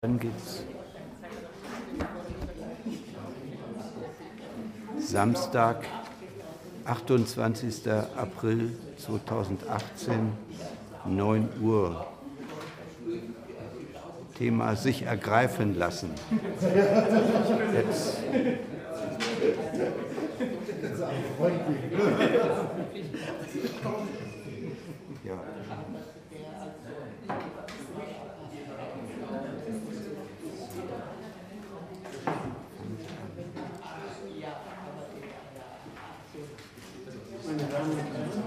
Dann geht's. Samstag, 28. April 2018, 9 Uhr. Thema sich ergreifen lassen. Jetzt. Ja. Meine Damen und Herren,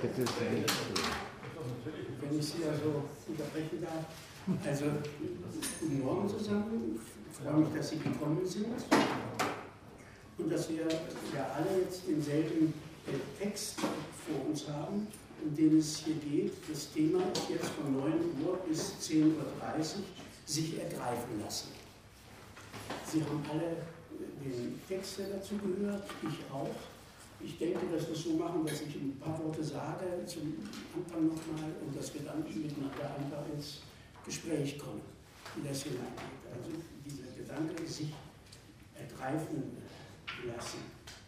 wenn ich Sie also unterbrechen darf, also guten Morgen zusammen, ich freue mich, dass Sie gekommen sind und dass wir ja alle jetzt denselben Text vor uns haben, um den es hier geht. Das Thema ist jetzt von 9 Uhr bis 10:30 Uhr, sich ergreifen lassen. Sie haben alle den Text, der dazu gehört, ich auch. Ich denke, dass wir es so machen, dass ich ein paar Worte sage zum Anfang nochmal und dass wir dann miteinander einfach ins Gespräch kommen, wie das hineingeht. Also dieser Gedanke, sich ergreifen lassen.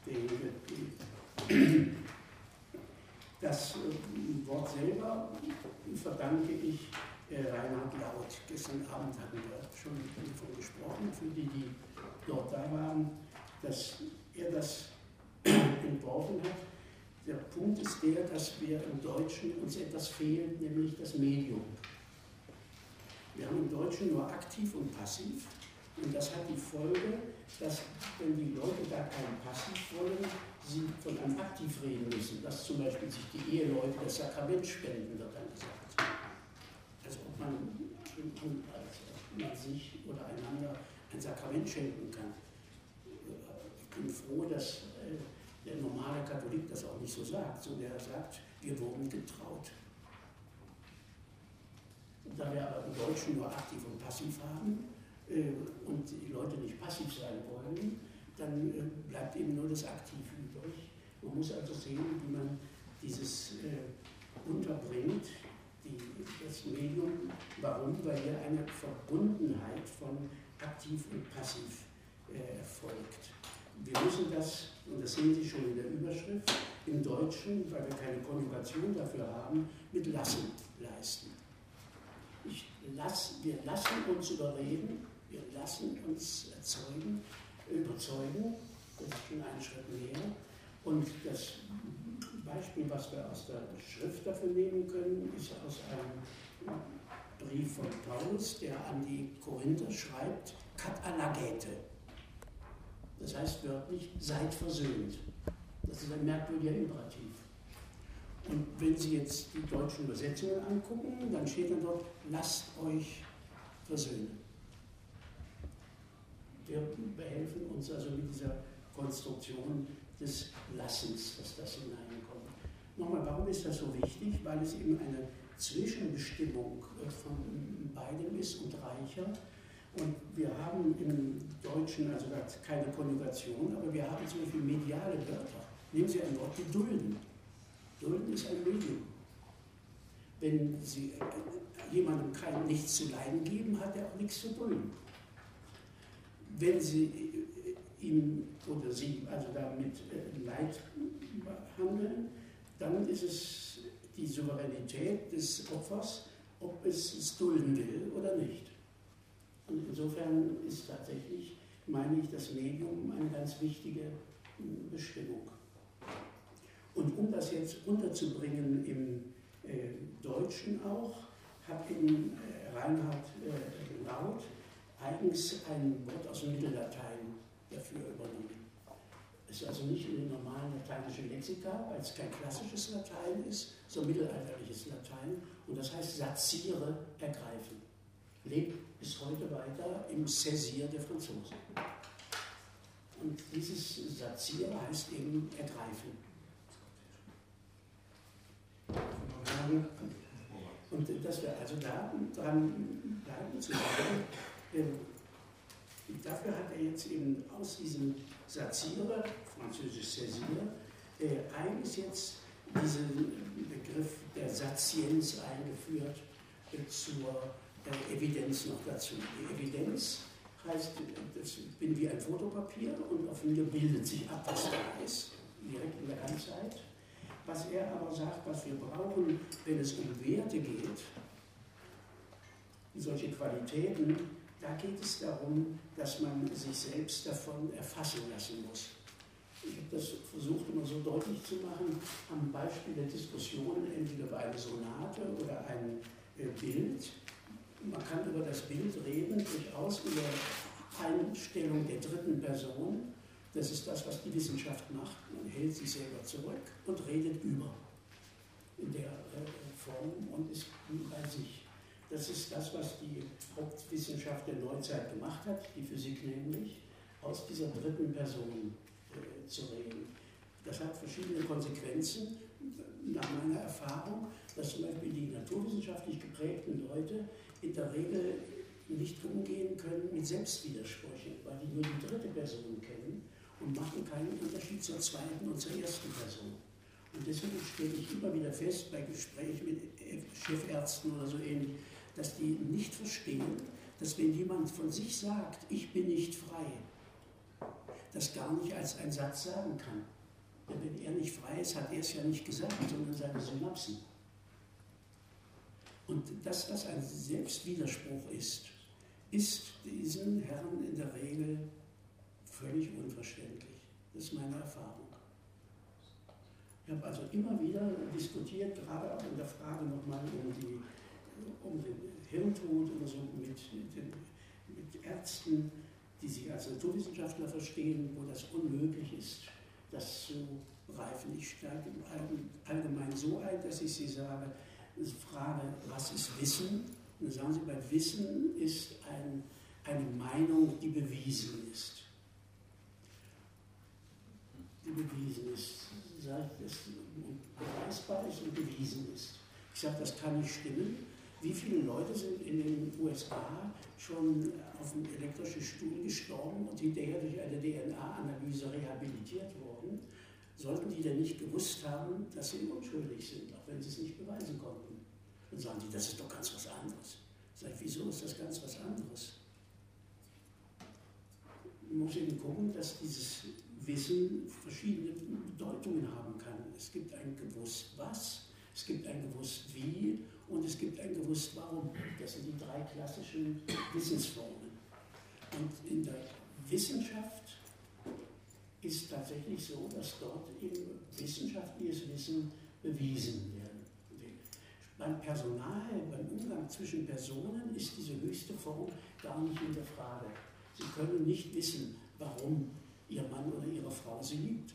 Das Wort selber verdanke ich Reinhard Laut. Gestern Abend hatten wir schon davon gesprochen, für die, die dort da waren, dass er das entworfen hat. Der Punkt ist der, dass wir im Deutschen uns etwas fehlt, nämlich das Medium. Wir haben im Deutschen nur aktiv und passiv und das hat die Folge, dass wenn die Leute da kein Passiv wollen, sie von einem Aktiv reden müssen, dass zum Beispiel sich die Eheleute das Sakrament spenden, wird dann gesagt. Also ob man sich oder einander ein Sakrament schenken kann. Ich bin froh, dass der normale Katholik das auch nicht so sagt, sondern er sagt, wir wurden getraut. Und da wir aber im Deutschen nur aktiv und passiv haben und die Leute nicht passiv sein wollen, dann bleibt eben nur das Aktiv übrig. Man muss also sehen, wie man dieses unterbringt, das Medium. Warum? Weil hier eine Verbundenheit von aktiv und passiv erfolgt. Wir müssen das, und das sehen Sie schon in der Überschrift, im Deutschen, weil wir keine Konjugation dafür haben, mit lassen leisten. Wir lassen uns überreden, wir lassen uns überzeugen, das ist schon ein Schritt mehr. Und das Beispiel, was wir aus der Schrift dafür nehmen können, ist aus einem Brief von Paulus, der an die Korinther schreibt, kat anagete. Das heißt wörtlich, seid versöhnt. Das ist ein merkwürdiger Imperativ. Und wenn Sie jetzt die deutschen Übersetzungen angucken, dann steht dann dort, lasst euch versöhnen. Wir behelfen uns also mit dieser Konstruktion des Lassens, dass das hineinkommt. Nochmal, warum ist das so wichtig? Weil es eben eine Zwischenbestimmung von beidem ist und reicher. Und wir haben im Deutschen also keine Konjugation, aber wir haben zum Beispiel mediale Wörter. Nehmen Sie ein Wort wie dulden. Dulden ist ein Medium. Wenn Sie jemandem nichts zu leiden geben, hat er auch nichts zu dulden. Wenn Sie ihm oder sie also damit Leid handeln, dann ist es die Souveränität des Opfers, ob es dulden will oder nicht. Und insofern ist tatsächlich, meine ich, das Medium eine ganz wichtige Bestimmung. Und um das jetzt unterzubringen im Deutschen auch, hat eben Reinhard Laut eigens ein Wort aus dem Mittellatein dafür übernommen. Es ist also nicht in den normalen lateinischen Lexika, weil es kein klassisches Latein ist, sondern mittelalterliches Latein. Und das heißt satiere, ergreifen. Lebt bis heute weiter im Cäsier der Franzosen. Und dieses Satire heißt eben ergreifen. Und dass wir also da dran bleiben zu sagen, dafür hat er jetzt eben aus diesem Satire, französisch Cäsier, eigens jetzt diesen Begriff der Satienz eingeführt zur Evidenz noch dazu. Die Evidenz heißt, das bin wie ein Fotopapier und auf mir bildet sich ab, was da ist, direkt in der Ganzheit. Was er aber sagt, was wir brauchen, wenn es um Werte geht, solche Qualitäten, da geht es darum, dass man sich selbst davon erfassen lassen muss. Ich habe das versucht, immer so deutlich zu machen, am Beispiel der Diskussion, entweder über eine Sonate oder ein Bild. Man kann über das Bild reden, durchaus über Einstellung der dritten Person. Das ist das, was die Wissenschaft macht. Man hält sich selber zurück und redet über in der Form und ist bei sich. Das ist das, was die Hauptwissenschaft der Neuzeit gemacht hat, die Physik nämlich, aus dieser dritten Person zu reden. Das hat verschiedene Konsequenzen, nach meiner Erfahrung, dass zum Beispiel die naturwissenschaftlich geprägten Leute in der Regel nicht umgehen können mit Selbstwidersprüchen, weil die nur die dritte Person kennen und machen keinen Unterschied zur zweiten und zur ersten Person. Und deswegen stelle ich immer wieder fest, bei Gesprächen mit Chefärzten oder so ähnlich, dass die nicht verstehen, dass wenn jemand von sich sagt, ich bin nicht frei, das gar nicht als ein Satz sagen kann. Denn wenn er nicht frei ist, hat er es ja nicht gesagt, sondern seine Synapsen. Und das, was ein Selbstwiderspruch ist diesen Herren in der Regel völlig unverständlich. Das ist meine Erfahrung. Ich habe also immer wieder diskutiert, gerade auch in der Frage nochmal um den Hirntod oder so mit Ärzten, die sich als Naturwissenschaftler verstehen, wo das unmöglich ist, das zu reifen. Ich steige allgemein so ein, dass ich Sie frage, was ist Wissen? Und dann sagen Sie, bei Wissen ist eine Meinung, die bewiesen ist. Die bewiesen ist, sage ich, das beweisbar ist und bewiesen ist. Ich sage, das kann nicht stimmen. Wie viele Leute sind in den USA schon auf einem elektrischen Stuhl gestorben und hinterher durch eine DNA-Analyse rehabilitiert worden? Sollten die denn nicht gewusst haben, dass sie unschuldig sind, auch wenn sie es nicht beweisen konnten? Dann sagen die, das ist doch ganz was anderes. Sag ich, wieso ist das ganz was anderes? Man muss eben gucken, dass dieses Wissen verschiedene Bedeutungen haben kann. Es gibt ein gewusst was, es gibt ein gewusst wie und es gibt ein gewusst warum. Das sind die drei klassischen Wissensformen. Und in der Wissenschaft ist tatsächlich so, dass dort eben wissenschaftliches Wissen bewiesen werden will. Beim Personal, beim Umgang zwischen Personen ist diese höchste Form gar nicht in der Frage. Sie können nicht wissen, warum Ihr Mann oder Ihre Frau Sie liebt.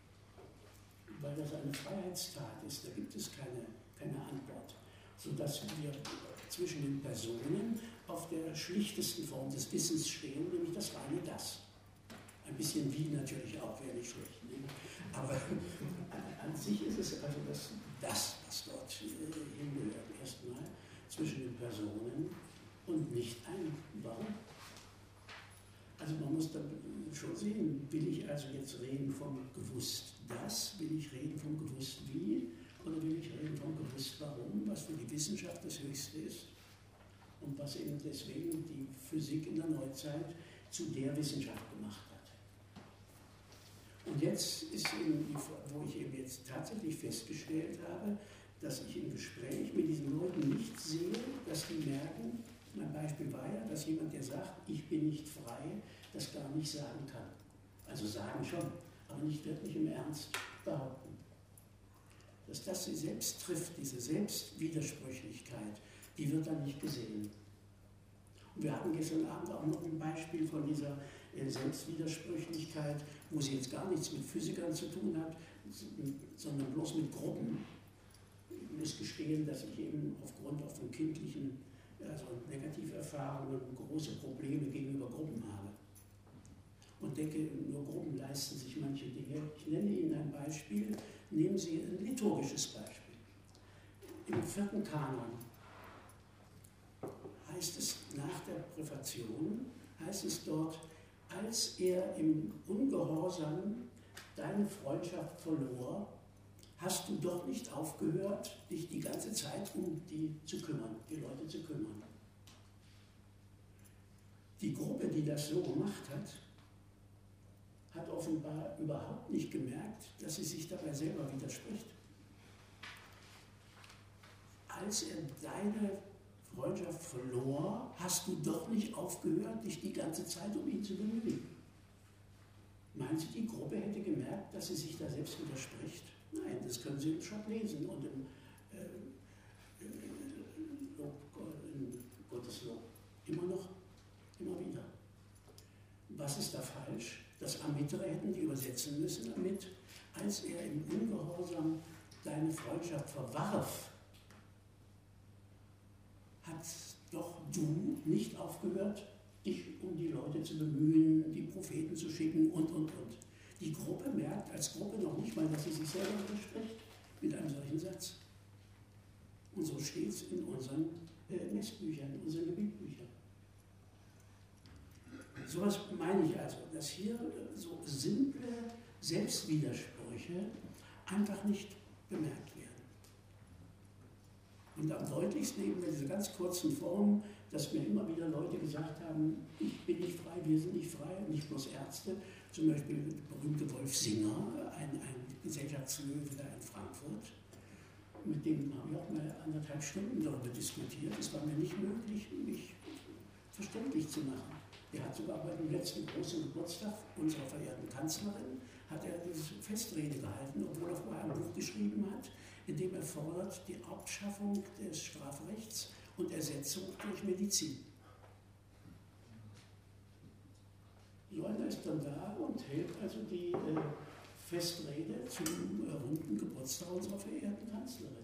Weil das eine Freiheitstat ist, da gibt es keine Antwort. Sodass wir zwischen den Personen auf der schlichtesten Form des Wissens stehen, nämlich das reine Das. Ein bisschen wie natürlich auch, wäre nicht schlecht. Ne? Aber an sich ist es also das, was dort hingehört, erstmal zwischen den Personen und nicht ein Warum. Also man muss dann schon sehen, will ich also jetzt reden vom gewusst das, will ich reden vom gewusst wie oder will ich reden vom gewusst warum, was für die Wissenschaft das Höchste ist und was eben deswegen die Physik in der Neuzeit zu der Wissenschaft gemacht hat. Und jetzt ist eben, wo ich eben jetzt tatsächlich festgestellt habe, dass ich im Gespräch mit diesen Leuten nicht sehe, dass die merken, mein Beispiel war ja, dass jemand, der sagt, ich bin nicht frei, das gar nicht sagen kann. Also sagen schon, aber nicht wirklich im Ernst behaupten. Dass das sie selbst trifft, diese Selbstwidersprüchlichkeit, die wird dann nicht gesehen. Und wir hatten gestern Abend auch noch ein Beispiel von dieser Selbstwidersprüchlichkeit, wo sie jetzt gar nichts mit Physikern zu tun hat, sondern bloß mit Gruppen. Ich muss gestehen, dass ich eben aufgrund auch von kindlichen Negativerfahrungen große Probleme gegenüber Gruppen habe. Und denke, nur Gruppen leisten sich manche Dinge. Ich nenne Ihnen ein Beispiel. Nehmen Sie ein liturgisches Beispiel. Im 4. Kanon heißt es nach der Präfation, heißt es dort, als er im Ungehorsam deine Freundschaft verlor, hast du doch nicht aufgehört, dich die ganze Zeit um die zu kümmern, die Leute zu kümmern. Die Gruppe, die das so gemacht hat, hat offenbar überhaupt nicht gemerkt, dass sie sich dabei selber widerspricht. Als er deine Freundschaft verlor, hast du doch nicht aufgehört, dich die ganze Zeit um ihn zu bemühen. Meinen Sie, die Gruppe hätte gemerkt, dass sie sich da selbst widerspricht? Nein, das können Sie im Schott lesen und im Gotteslob. Immer noch, immer wieder. Was ist da falsch? Das Amitere hätten die übersetzen müssen damit, als er im Ungehorsam deine Freundschaft verwarf, hat doch du nicht aufgehört, dich um die Leute zu bemühen, die Propheten zu schicken und. Die Gruppe merkt als Gruppe noch nicht mal, dass sie sich selber widerspricht mit einem solchen Satz. Und so steht es in unseren Messbüchern, in unseren Gebetbüchern. Sowas meine ich also, dass hier so simple Selbstwidersprüche einfach nicht bemerkt werden. Und am deutlichsten eben bei dieser ganz kurzen Form, dass mir immer wieder Leute gesagt haben, ich bin nicht frei, wir sind nicht frei, nicht bloß Ärzte. Zum Beispiel der berühmte Wolf Singer, ein Gesellschaftslöwe da in Frankfurt. Mit dem habe ich auch mal 1,5 Stunden darüber diskutiert. Es war mir nicht möglich, mich verständlich zu machen. Er hat sogar bei dem letzten großen Geburtstag unserer verehrten Kanzlerin hat er diese Festrede gehalten, obwohl er vorher ein Buch geschrieben hat, in dem er fordert die Abschaffung des Strafrechts und Ersetzung durch Medizin. So einer ist dann da und hält also die Festrede zum runden Geburtstag unserer verehrten Kanzlerin.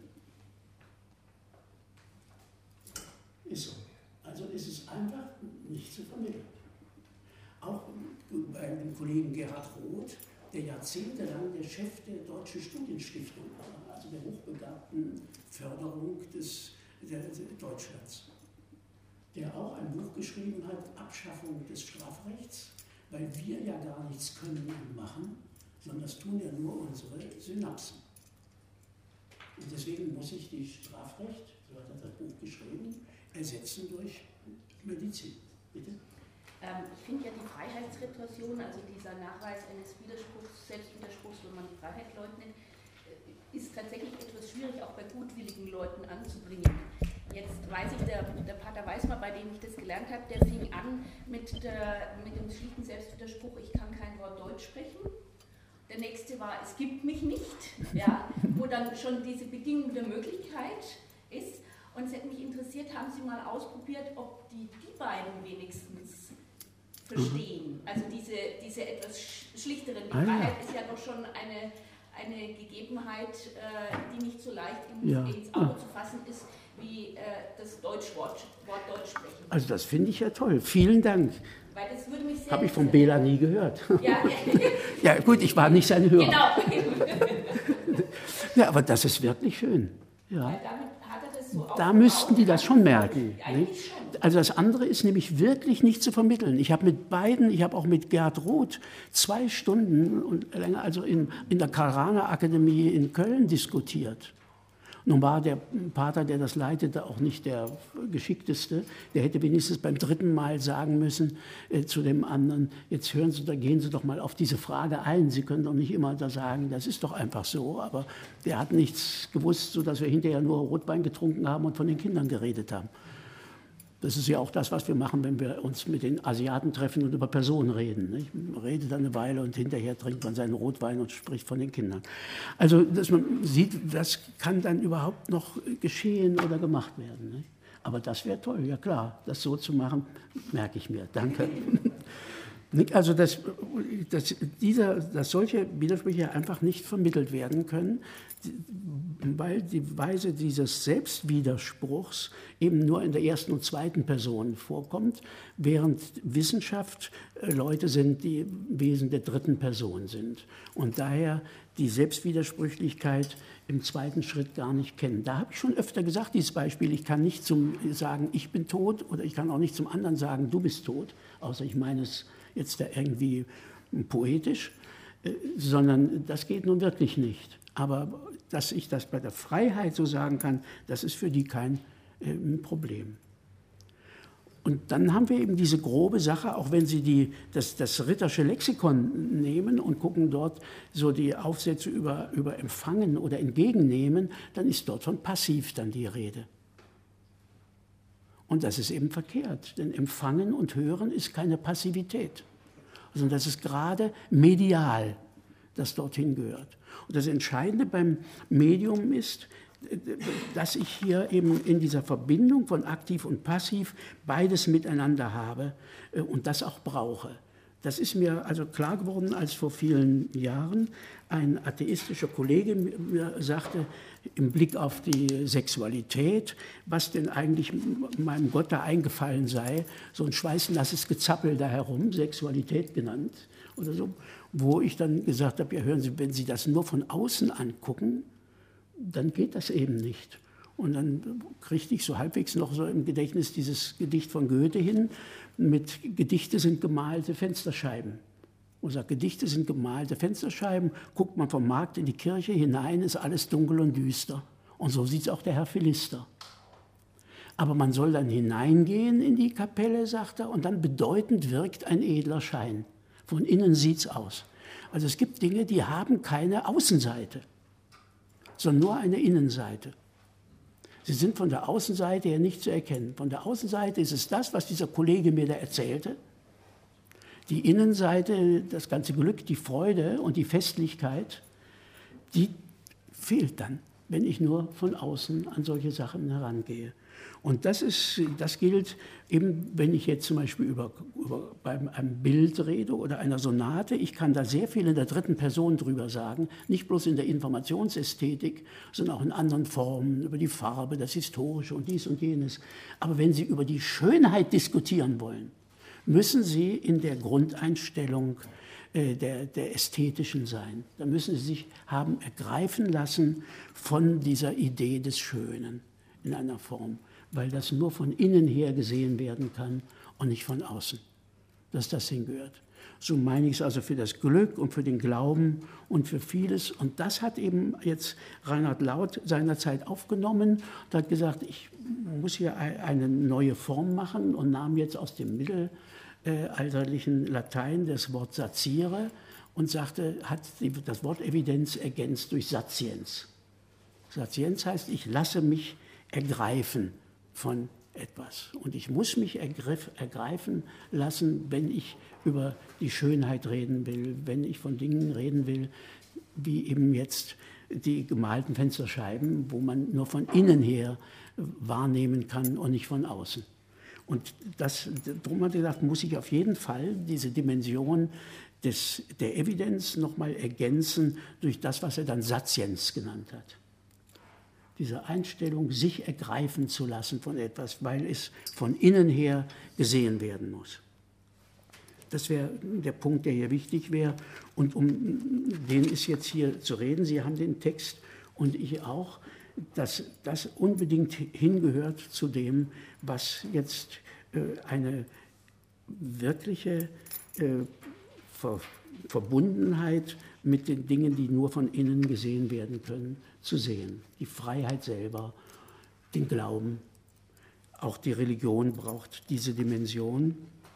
Ist so. Also ist es einfach nicht zu vermitteln. Auch bei dem Kollegen Gerhard Roth, der jahrzehntelang der Chef der Deutschen Studienstiftung war, also der hochbegabten Förderung Deutschlands, der auch ein Buch geschrieben hat, Abschaffung des Strafrechts, weil wir ja gar nichts können und machen, sondern das tun ja nur unsere Synapsen. Und deswegen muss ich die Strafrecht, so hat er das Buch geschrieben, ersetzen durch Medizin. Bitte? Ich finde ja die Freiheitsrepression, also dieser Nachweis eines Widerspruchs, Selbstwiderspruchs, wenn man die Freiheit leugnet, ist tatsächlich etwas schwierig, auch bei gutwilligen Leuten anzubringen. Jetzt weiß ich, der Pater Weismar, bei dem ich das gelernt habe, der fing an mit dem schlichten Selbstwiderspruch, ich kann kein Wort Deutsch sprechen. Der nächste war, es gibt mich nicht, ja, wo dann schon diese Bedingung der Möglichkeit ist. Und es hätte mich interessiert, haben Sie mal ausprobiert, ob die beiden wenigstens verstehen? Also diese etwas schlichteren. Die Freiheit ist ja doch schon eine Gegebenheit, die nicht so leicht ins Auge zu fassen ist, wie das Wort Deutsch sprechen. Also das finde ich ja toll. Vielen Dank. Weil das würde mich sehr habe ich von Bela nie gehört. Ja. Ja gut, ich war nicht sein Hörer. Genau. Ja, aber das ist wirklich schön. Ja. Weil damit hat er das so Da müssten die das schon merken. Eigentlich schon. Also das andere ist nämlich wirklich nicht zu vermitteln. Ich habe mit beiden, ich habe auch mit Gerhard Roth 2 Stunden und länger, also in der Karl-Rahner-Akademie in Köln diskutiert. Nun war der Pater, der das leitete, auch nicht der Geschickteste. Der hätte wenigstens beim 3. Mal sagen müssen zu dem anderen, jetzt hören Sie, gehen Sie doch mal auf diese Frage ein. Sie können doch nicht immer da sagen, das ist doch einfach so. Aber der hat nichts gewusst, sodass wir hinterher nur Rotwein getrunken haben und von den Kindern geredet haben. Das ist ja auch das, was wir machen, wenn wir uns mit den Asiaten treffen und über Personen reden. Nicht? Man redet dann eine Weile und hinterher trinkt man seinen Rotwein und spricht von den Kindern. Also, dass man sieht, das kann dann überhaupt noch geschehen oder gemacht werden. Nicht? Aber das wäre toll, ja klar, das so zu machen, merke ich mir. Danke. Also, dass solche Widersprüche einfach nicht vermittelt werden können, weil die Weise dieses Selbstwiderspruchs eben nur in der 1. und 2. Person vorkommt, während Wissenschaft Leute sind, die im Wesen der 3. Person sind und daher die Selbstwidersprüchlichkeit im 2. Schritt gar nicht kennen. Da habe ich schon öfter gesagt, dieses Beispiel, ich kann nicht sagen, ich bin tot, oder ich kann auch nicht zum anderen sagen, du bist tot, außer ich meine es jetzt da irgendwie poetisch, sondern das geht nun wirklich nicht. Aber dass ich das bei der Freiheit so sagen kann, das ist für die kein Problem. Und dann haben wir eben diese grobe Sache, auch wenn Sie das Rittersche Lexikon nehmen und gucken dort so die Aufsätze über Empfangen oder Entgegennehmen, dann ist dort von Passiv dann die Rede. Und das ist eben verkehrt, denn Empfangen und Hören ist keine Passivität, sondern das ist gerade medial, das dorthin gehört. Und das Entscheidende beim Medium ist, dass ich hier eben in dieser Verbindung von aktiv und passiv beides miteinander habe und das auch brauche. Das ist mir also klar geworden, als vor vielen Jahren ein atheistischer Kollege mir sagte, im Blick auf die Sexualität, was denn eigentlich meinem Gott da eingefallen sei, so ein schweißnasses Gezappel da herum, Sexualität genannt oder so, wo ich dann gesagt habe, ja hören Sie, wenn Sie das nur von außen angucken, dann geht das eben nicht. Und dann kriegte ich so halbwegs noch so im Gedächtnis dieses Gedicht von Goethe hin, mit Gedichte sind gemalte Fensterscheiben. Und sagt, Gedichte sind gemalte Fensterscheiben, guckt man vom Markt in die Kirche hinein, ist alles dunkel und düster. Und so sieht es auch der Herr Philister. Aber man soll dann hineingehen in die Kapelle, sagt er, und dann bedeutend wirkt ein edler Schein. Von innen sieht es aus. Also es gibt Dinge, die haben keine Außenseite, sondern nur eine Innenseite. Sie sind von der Außenseite her nicht zu erkennen. Von der Außenseite ist es das, was dieser Kollege mir da erzählte. Die Innenseite, das ganze Glück, die Freude und die Festlichkeit, die fehlt dann, wenn ich nur von außen an solche Sachen herangehe. Und das gilt eben, wenn ich jetzt zum Beispiel bei einem Bild rede oder einer Sonate. Ich kann da sehr viel in der dritten Person drüber sagen, nicht bloß in der Informationsästhetik, sondern auch in anderen Formen, über die Farbe, das Historische und dies und jenes. Aber wenn Sie über die Schönheit diskutieren wollen, müssen Sie in der Grundeinstellung der Ästhetischen sein. Da müssen Sie sich haben ergreifen lassen von dieser Idee des Schönen in einer Form, weil das nur von innen her gesehen werden kann und nicht von außen, dass das hingehört. So meine ich es also für das Glück und für den Glauben und für vieles. Und das hat eben jetzt Reinhard Lauth seinerzeit aufgenommen und hat gesagt, ich muss hier eine neue Form machen und nahm jetzt aus dem mittelalterlichen Latein das Wort Satiere und sagte, hat das Wort Evidenz ergänzt durch Satienz. Satienz heißt, ich lasse mich ergreifen von etwas. Und ich muss mich ergreifen lassen, wenn ich über die Schönheit reden will, wenn ich von Dingen reden will, wie eben jetzt die gemalten Fensterscheiben, wo man nur von innen her wahrnehmen kann und nicht von außen. Und darum hat er gesagt, muss ich auf jeden Fall diese Dimension der Evidenz nochmal ergänzen durch das, was er dann Satienz genannt hat. Diese Einstellung, sich ergreifen zu lassen von etwas, weil es von innen her gesehen werden muss. Das wäre der Punkt, der hier wichtig wäre. Und um den ist jetzt hier zu reden. Sie haben den Text und ich auch, dass das unbedingt hingehört zu dem, was jetzt eine wirkliche Verbundenheit mit den Dingen, die nur von innen gesehen werden können, zu sehen. Die Freiheit selber, den Glauben, auch die Religion braucht diese Dimension.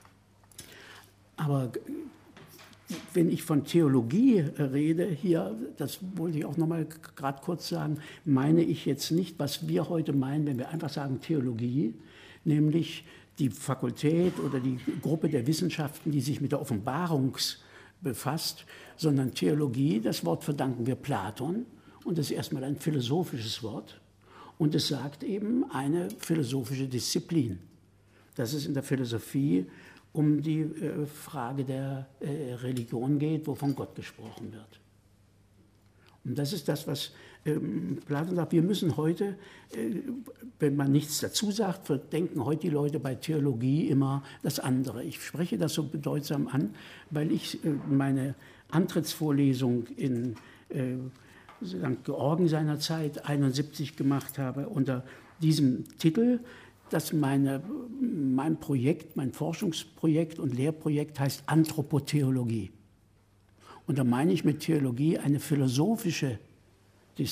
Aber wenn ich von Theologie rede, hier, das wollte ich auch noch mal gerade kurz sagen, meine ich jetzt nicht, was wir heute meinen, wenn wir einfach sagen Theologie, nämlich die Fakultät oder die Gruppe der Wissenschaften, die sich mit der Offenbarung befasst, sondern Theologie, das Wort verdanken wir Platon und das ist erstmal ein philosophisches Wort und es sagt eben eine philosophische Disziplin. Dass es in der Philosophie um die Frage der Religion geht, wo von Gott gesprochen wird. Und das ist das, was Platon sagt, wir müssen heute, wenn man nichts dazu sagt, denken heute die Leute bei Theologie immer das andere. Ich spreche das so bedeutsam an, weil ich meine Antrittsvorlesung in St. Georgen seinerzeit 71 gemacht habe unter diesem Titel, dass mein Projekt, mein Forschungsprojekt und Lehrprojekt heißt Anthropotheologie. Und da meine ich mit Theologie eine philosophische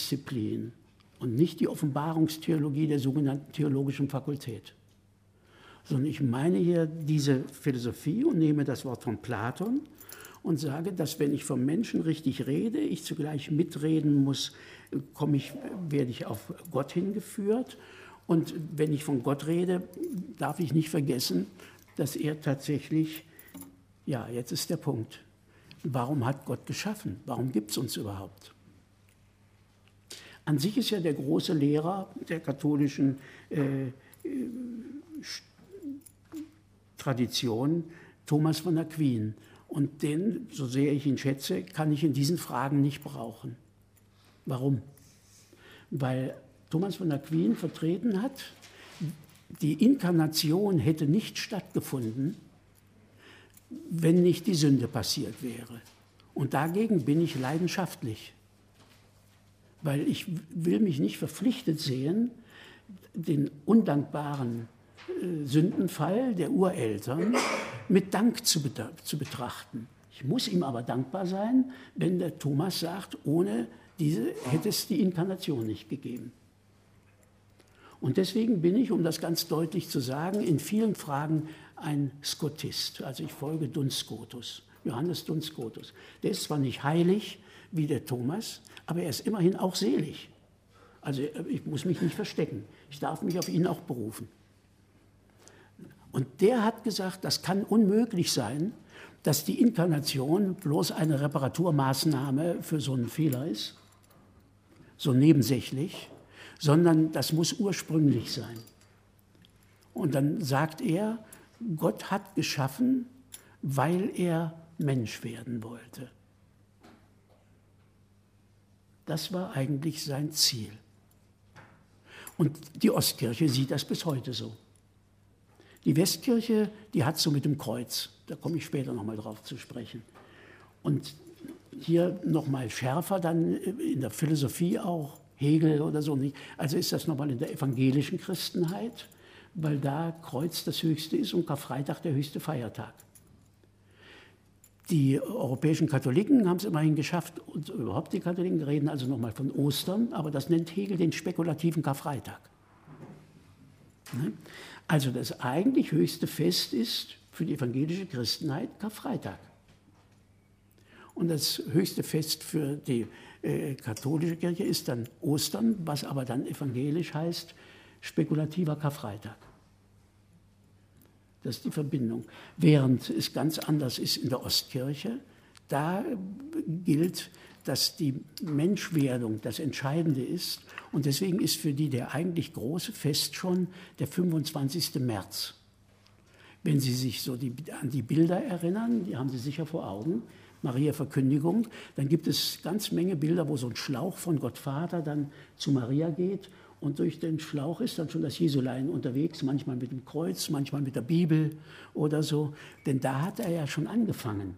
Disziplin und nicht die Offenbarungstheologie der sogenannten theologischen Fakultät, sondern ich meine hier diese Philosophie und nehme das Wort von Platon und sage, dass wenn ich vom Menschen richtig rede, ich zugleich mitreden muss, werde ich auf Gott hingeführt. Und wenn ich von Gott rede, darf ich nicht vergessen, dass er tatsächlich, ja, jetzt ist der Punkt, warum hat Gott geschaffen? Warum gibt es uns überhaupt? An sich ist ja der große Lehrer der katholischen Tradition Thomas von Aquin. Und den, so sehr ich ihn schätze, kann ich in diesen Fragen nicht brauchen. Warum? Weil Thomas von Aquin vertreten hat, die Inkarnation hätte nicht stattgefunden, wenn nicht die Sünde passiert wäre. Und dagegen bin ich leidenschaftlich. Weil ich will mich nicht verpflichtet sehen, den undankbaren Sündenfall der Ureltern mit Dank zu betrachten. Ich muss ihm aber dankbar sein, wenn der Thomas sagt, ohne diese hätte es die Inkarnation nicht gegeben. Und deswegen bin ich, um das ganz deutlich zu sagen, in vielen Fragen ein Skotist. Also ich folge Duns Scotus, Johannes Duns Scotus. Der ist zwar nicht heilig wie der Thomas, aber er ist immerhin auch selig. Also ich muss mich nicht verstecken. Ich darf mich auf ihn auch berufen. Und der hat gesagt, das kann unmöglich sein, dass die Inkarnation bloß eine Reparaturmaßnahme für so einen Fehler ist, so nebensächlich, sondern das muss ursprünglich sein. Und dann sagt er, Gott hat geschaffen, weil er Mensch werden wollte. Das war eigentlich sein Ziel. Und die Ostkirche sieht das bis heute so. Die Westkirche, die hat so mit dem Kreuz, da komme ich später nochmal drauf zu sprechen. Und hier nochmal schärfer dann in der Philosophie auch, Hegel oder so nicht. Also ist das nochmal in der evangelischen Christenheit, weil da Kreuz das Höchste ist und Karfreitag der höchste Feiertag. Die europäischen Katholiken haben es immerhin geschafft, und überhaupt die Katholiken reden also nochmal von Ostern, aber das nennt Hegel den spekulativen Karfreitag. Also das eigentlich höchste Fest ist für die evangelische Christenheit Karfreitag. Und das höchste Fest für die katholische Kirche ist dann Ostern, was aber dann evangelisch heißt spekulativer Karfreitag. Das ist die Verbindung. Während es ganz anders ist in der Ostkirche, da gilt, dass die Menschwerdung das Entscheidende ist. Und deswegen ist für die der eigentlich große Fest schon der 25. März. Wenn Sie sich so an die Bilder erinnern, die haben Sie sicher vor Augen, Maria Verkündigung, dann gibt es ganz Menge Bilder, wo so ein Schlauch von Gott Vater dann zu Maria geht. Und durch den Schlauch ist dann schon das Jesulein unterwegs, manchmal mit dem Kreuz, manchmal mit der Bibel oder so. Denn da hat er ja schon angefangen.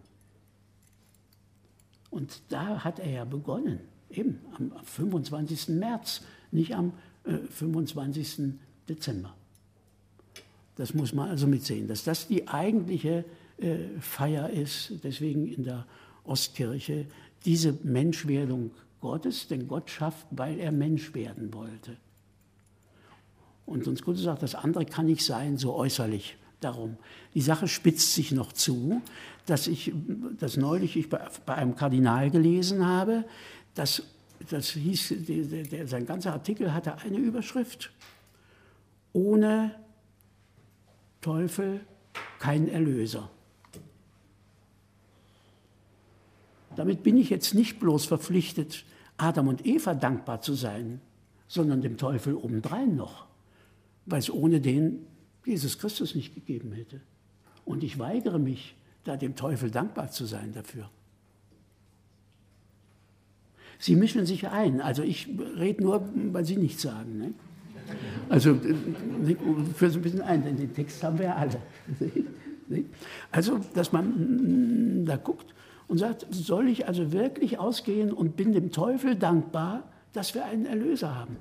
Und da hat er ja begonnen, eben am 25. März, nicht am 25. Dezember. Das muss man also mitsehen, dass das die eigentliche Feier ist, deswegen in der Ostkirche, diese Menschwerdung Gottes, denn Gott schafft, weil er Mensch werden wollte. Und uns Gott sagt, das andere kann nicht sein, so äußerlich. Darum. Die Sache spitzt sich noch zu, dass neulich bei einem Kardinal gelesen habe, das hieß, sein ganzer Artikel hatte eine Überschrift: Ohne Teufel kein Erlöser. Damit bin ich jetzt nicht bloß verpflichtet, Adam und Eva dankbar zu sein, sondern dem Teufel obendrein noch, weil es ohne den Jesus Christus nicht gegeben hätte. Und ich weigere mich, da dem Teufel dankbar zu sein dafür. Sie mischen sich ein, also ich rede nur, weil Sie nichts sagen. Ne? Also für so ein bisschen ein, denn den Text haben wir ja alle. Also, dass man da guckt und sagt, soll ich also wirklich ausgehen und bin dem Teufel dankbar, dass wir einen Erlöser haben?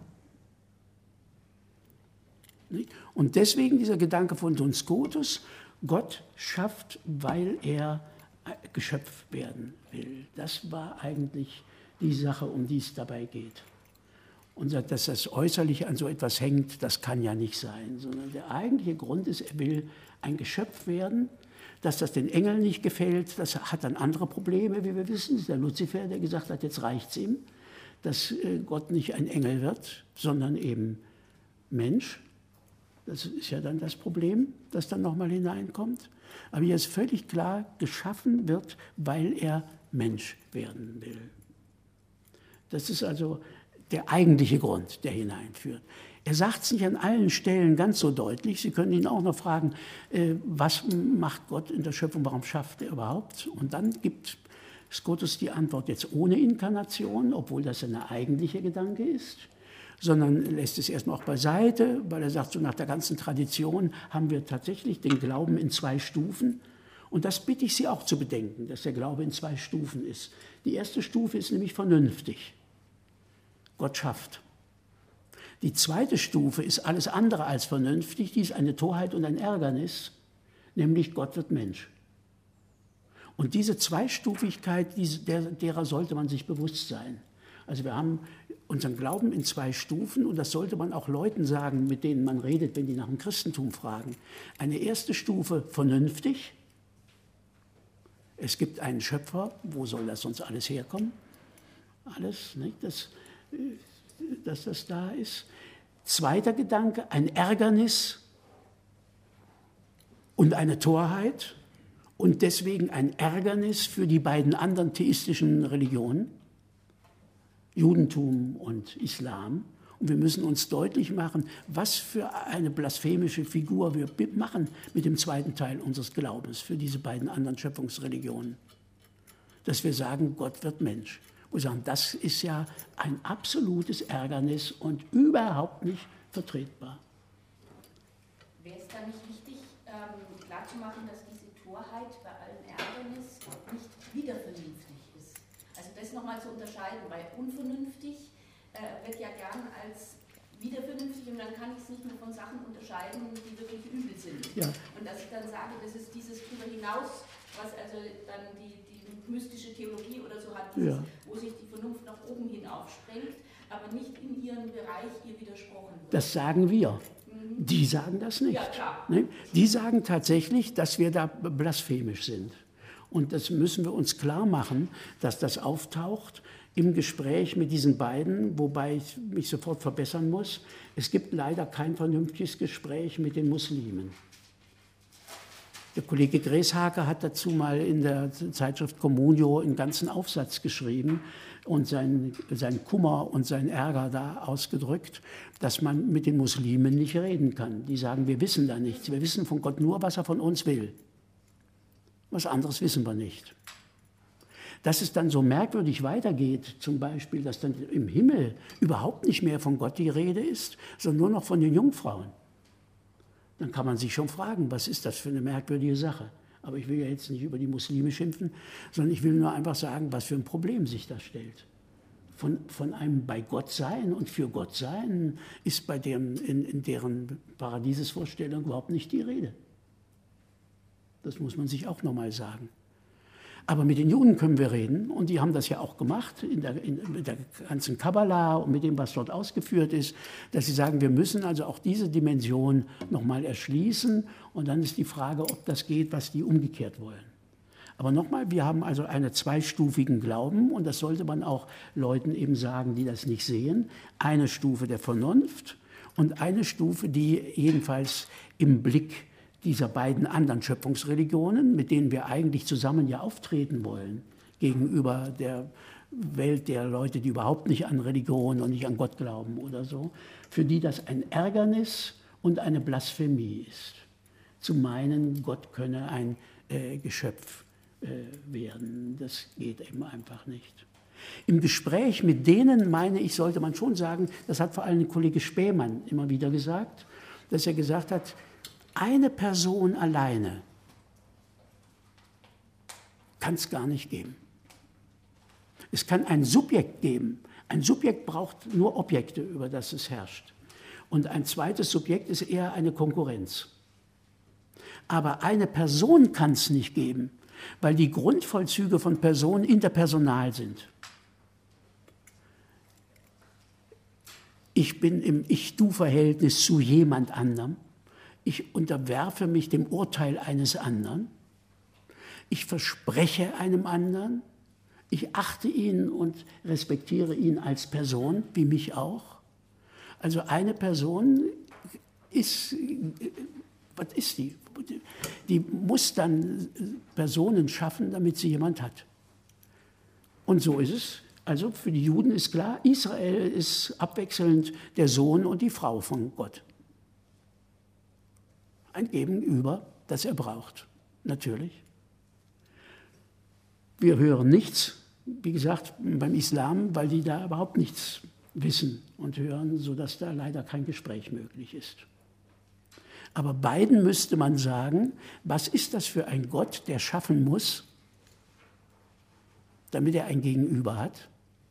Und deswegen dieser Gedanke von Duns Scotus, Gott schafft, weil er Geschöpf werden will. Das war eigentlich die Sache, um die es dabei geht. und sagt, dass das Äußerliche an so etwas hängt, das kann ja nicht sein. Sondern der eigentliche Grund ist, er will ein Geschöpf werden. Dass das den Engeln nicht gefällt, das hat dann andere Probleme, wie wir wissen. Das ist der Luzifer, der gesagt hat, jetzt reicht's ihm, dass Gott nicht ein Engel wird, sondern eben Mensch. Das ist ja dann das Problem, das dann nochmal hineinkommt. Aber hier ist völlig klar, geschaffen wird, weil er Mensch werden will. Das ist also der eigentliche Grund, der hineinführt. Er sagt es nicht an allen Stellen ganz so deutlich. Sie können ihn auch noch fragen, was macht Gott in der Schöpfung, warum schafft er überhaupt? Und dann gibt Scotus die Antwort jetzt ohne Inkarnation, obwohl das ein eigentlicher Gedanke ist, sondern lässt es erstmal auch beiseite, weil er sagt, so nach der ganzen Tradition haben wir tatsächlich den Glauben in 2 Stufen. Und das bitte ich Sie auch zu bedenken, dass der Glaube in 2 Stufen ist. Die erste Stufe ist nämlich vernünftig. Gott schafft. Die zweite Stufe ist alles andere als vernünftig, die ist eine Torheit und ein Ärgernis, nämlich Gott wird Mensch. Und diese Zweistufigkeit, derer sollte man sich bewusst sein. Also wir haben unseren Glauben in 2 Stufen und das sollte man auch Leuten sagen, mit denen man redet, wenn die nach dem Christentum fragen. Eine erste Stufe vernünftig. Es gibt einen Schöpfer, wo soll das sonst alles herkommen? Alles, nicht? Dass das da ist. Zweiter Gedanke, ein Ärgernis und eine Torheit und deswegen ein Ärgernis für die beiden anderen theistischen Religionen, Judentum und Islam. Und wir müssen uns deutlich machen, was für eine blasphemische Figur wir machen mit dem zweiten Teil unseres Glaubens für diese beiden anderen Schöpfungsreligionen. Dass wir sagen, Gott wird Mensch. Und sagen, das ist ja ein absolutes Ärgernis und überhaupt nicht vertretbar. Wäre es da nicht wichtig, klarzumachen, dass diese Torheit bei allem Ärgernis nicht wieder vernünftig ist? Also das nochmal zu unterscheiden, weil unvernünftig wird ja gern als wieder vernünftig und dann kann ich es nicht mehr von Sachen unterscheiden, die wirklich übel sind. Ja. Und dass ich dann sage, das ist dieses darüber hinaus, was also dann die mystische Theologie oder so hat, dieses, ja, wo sich die Vernunft nach oben hin aufsprengt, aber nicht in ihren Bereich ihr widersprochen wird. Das sagen wir. Die sagen das nicht. Ja, klar. Die sagen tatsächlich, dass wir da blasphemisch sind. Und das müssen wir uns klar machen, dass das auftaucht im Gespräch mit diesen beiden, wobei ich mich sofort verbessern muss. Es gibt leider kein vernünftiges Gespräch mit den Muslimen. Der Kollege Greshake hat dazu mal in der Zeitschrift Communio einen ganzen Aufsatz geschrieben und seinen Kummer und seinen Ärger da ausgedrückt, dass man mit den Muslimen nicht reden kann. Die sagen, wir wissen da nichts. Wir wissen von Gott nur, was er von uns will. Was anderes wissen wir nicht. Dass es dann so merkwürdig weitergeht, zum Beispiel, dass dann im Himmel überhaupt nicht mehr von Gott die Rede ist, sondern nur noch von den Jungfrauen. Dann kann man sich schon fragen, was ist das für eine merkwürdige Sache? Aber ich will ja jetzt nicht über die Muslime schimpfen, sondern ich will nur einfach sagen, was für ein Problem sich da stellt. Von einem bei Gott sein und für Gott sein ist bei dem, in deren Paradiesesvorstellung überhaupt nicht die Rede. Das muss man sich auch nochmal sagen. Aber mit den Juden können wir reden und die haben das ja auch gemacht mit der ganzen Kabbala und mit dem, was dort ausgeführt ist, dass sie sagen, wir müssen also auch diese Dimension nochmal erschließen und dann ist die Frage, ob das geht, was die umgekehrt wollen. Aber nochmal, wir haben also einen zweistufigen Glauben und das sollte man auch Leuten eben sagen, die das nicht sehen. Eine Stufe der Vernunft und eine Stufe, die jedenfalls im Blick dieser beiden anderen Schöpfungsreligionen, mit denen wir eigentlich zusammen ja auftreten wollen, gegenüber der Welt der Leute, die überhaupt nicht an Religion und nicht an Gott glauben oder so, für die das ein Ärgernis und eine Blasphemie ist. Zu meinen, Gott könne ein Geschöpf werden, das geht eben einfach nicht. Im Gespräch mit denen, meine ich, sollte man schon sagen, das hat vor allem Kollege Spähmann immer wieder gesagt, dass er gesagt hat, eine Person alleine kann es gar nicht geben. Es kann ein Subjekt geben. Ein Subjekt braucht nur Objekte, über das es herrscht. Und ein zweites Subjekt ist eher eine Konkurrenz. Aber eine Person kann es nicht geben, weil die Grundvollzüge von Personen interpersonal sind. Ich bin im Ich-Du-Verhältnis zu jemand anderem. Ich unterwerfe mich dem Urteil eines anderen. Ich verspreche einem anderen. Ich achte ihn und respektiere ihn als Person, wie mich auch. Also eine Person ist, was ist die? Die muss dann Personen schaffen, damit sie jemand hat. Und so ist es. Also für die Juden ist klar, Israel ist abwechselnd der Sohn und die Frau von Gott. Ein Gegenüber, das er braucht, natürlich. Wir hören nichts, wie gesagt, beim Islam, weil die da überhaupt nichts wissen und hören, sodass da leider kein Gespräch möglich ist. Aber beiden müsste man sagen, was ist das für ein Gott, der schaffen muss, damit er ein Gegenüber hat?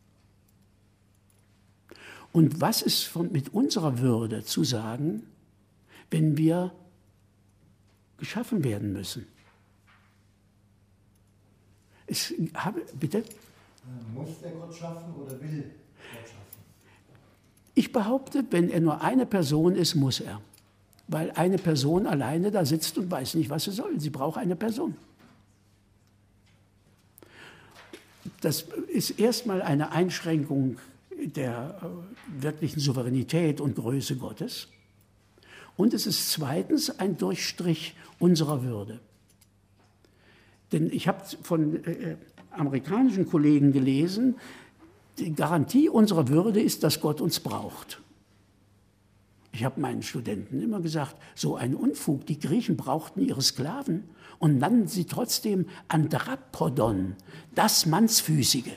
Und was ist mit unserer Würde zu sagen, wenn wir geschaffen werden müssen? Bitte? Muss der Gott schaffen oder will Gott schaffen? Ich behaupte, wenn er nur eine Person ist, muss er. Weil eine Person alleine da sitzt und weiß nicht, was sie soll. Sie braucht eine Person. Das ist erstmal eine Einschränkung der wirklichen Souveränität und Größe Gottes. Und es ist zweitens ein Durchstrich unserer Würde. Denn ich habe von amerikanischen Kollegen gelesen, die Garantie unserer Würde ist, dass Gott uns braucht. Ich habe meinen Studenten immer gesagt, so ein Unfug, die Griechen brauchten ihre Sklaven und nannten sie trotzdem Andrapodon, das Mannsfüßige.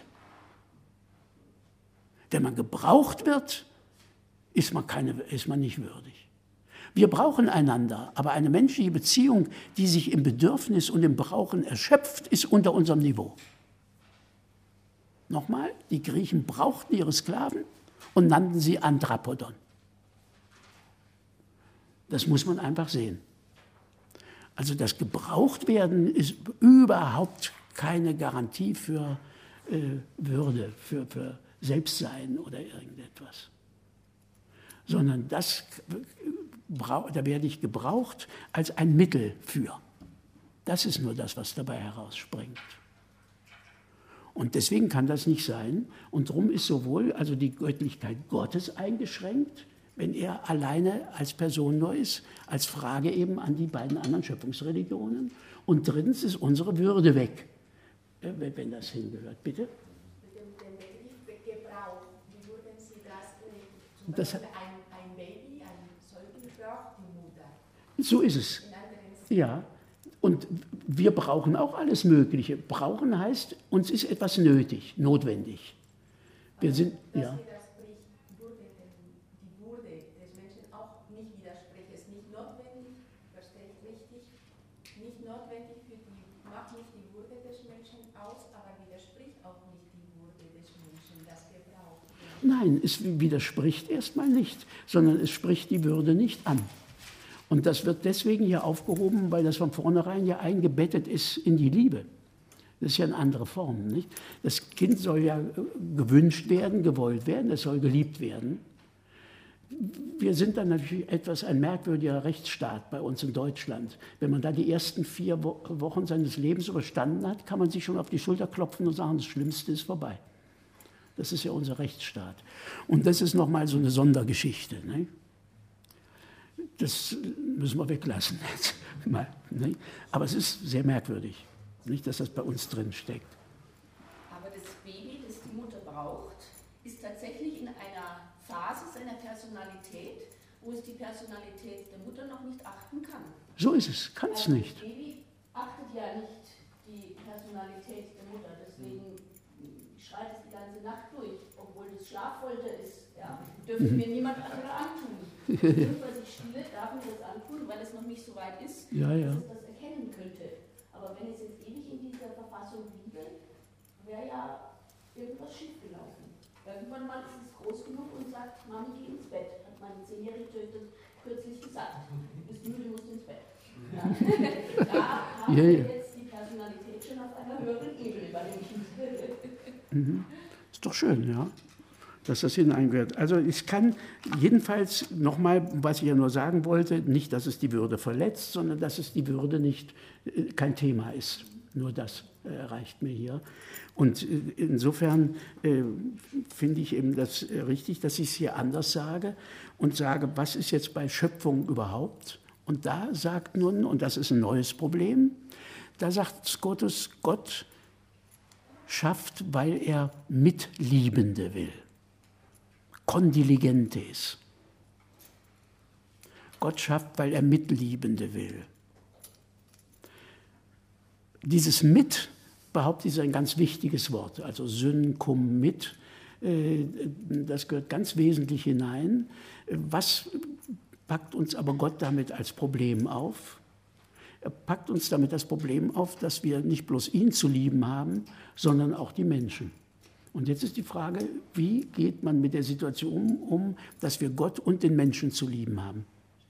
Wenn man gebraucht wird, ist man nicht würdig. Wir brauchen einander, aber eine menschliche Beziehung, die sich im Bedürfnis und im Brauchen erschöpft, ist unter unserem Niveau. Nochmal, die Griechen brauchten ihre Sklaven und nannten sie Andrapodon. Das muss man einfach sehen. Also das Gebrauchtwerden ist überhaupt keine Garantie für Würde, für Selbstsein oder irgendetwas. Sondern da werde ich gebraucht als ein Mittel für. Das ist nur das, was dabei herausspringt. Und deswegen kann das nicht sein. Und darum ist sowohl also die Göttlichkeit Gottes eingeschränkt, wenn er alleine als Person nur ist, als Frage eben an die beiden anderen Schöpfungsreligionen. Und drittens ist unsere Würde weg, wenn das hingehört. Bitte? Den Begriff Gebrauch, wie würden Sie das, zum Das Beispiel ein Baby, ein Säugling braucht die Mutter. So ist es. Ja, und wir brauchen auch alles Mögliche. Brauchen heißt, uns ist etwas notwendig. Wir sind, ja. Die Würde des Menschen auch nicht widerspricht. Es ist nicht notwendig, verstehe ich richtig, nicht notwendig macht nicht die Würde des Menschen aus, aber widerspricht auch nicht die Würde des Menschen, das Gebrauch. Nein, es widerspricht erstmal nicht, sondern es spricht die Würde nicht an. Und das wird deswegen hier aufgehoben, weil das von vornherein ja eingebettet ist in die Liebe. Das ist ja eine andere Form. Nicht? Das Kind soll ja gewünscht werden, gewollt werden, es soll geliebt werden. Wir sind dann natürlich ein merkwürdiger Rechtsstaat bei uns in Deutschland. Wenn man da die ersten 4 Wochen seines Lebens überstanden hat, kann man sich schon auf die Schulter klopfen und sagen, das Schlimmste ist vorbei. Das ist ja unser Rechtsstaat. Und das ist nochmal so eine Sondergeschichte. Nicht? Das müssen wir weglassen. Nicht? Aber es ist sehr merkwürdig, nicht, dass das bei uns drin steckt. Aber das Baby, das die Mutter braucht, ist tatsächlich in einer Phase seiner Personalität, wo es die Personalität der Mutter noch nicht achten kann. So ist es, kann es nicht. Das Baby achtet ja nicht die Personalität der Mutter, deswegen schreit es die ganze Nacht durch, obwohl das Schlaffolter ist. Ja, dürfte mir niemand anderer antun. Was ich spiele, darf mir das antun, weil es noch nicht so weit ist, ja. dass es das erkennen könnte. Aber wenn es jetzt ewig in dieser Verfassung bliebe, wäre ja irgendwas schiefgelaufen. Irgendwann mal ist es groß genug und sagt, Mami, geh ins Bett, hat meine 10-jährige Tochter kürzlich gesagt. Du bist müde, musst ins Bett. Ja. Da haben wir jetzt die Personalität schon auf einer höheren Ebene bei den Kindern. Ist doch schön, ja. dass das hineingehört. Also ich kann jedenfalls nochmal, was ich ja nur sagen wollte, nicht, dass es die Würde verletzt, sondern dass es die Würde nicht kein Thema ist. Nur das reicht mir hier. Und insofern finde ich eben das richtig, dass ich es hier anders sage und sage, was ist jetzt bei Schöpfung überhaupt? Und da sagt nun, und das ist ein neues Problem, da sagt Gottes, Gott schafft, weil er Mitliebende will. Condiligentes. Gott schafft, weil er Mitliebende will. Dieses Mit, behaupte ich, ist ein ganz wichtiges Wort. Also Syn, cum, mit, das gehört ganz wesentlich hinein. Was packt uns aber Gott damit als Problem auf? Er packt uns damit das Problem auf, dass wir nicht bloß ihn zu lieben haben, sondern auch die Menschen. Und jetzt ist die Frage, wie geht man mit der Situation um, dass wir Gott und den Menschen zu lieben haben?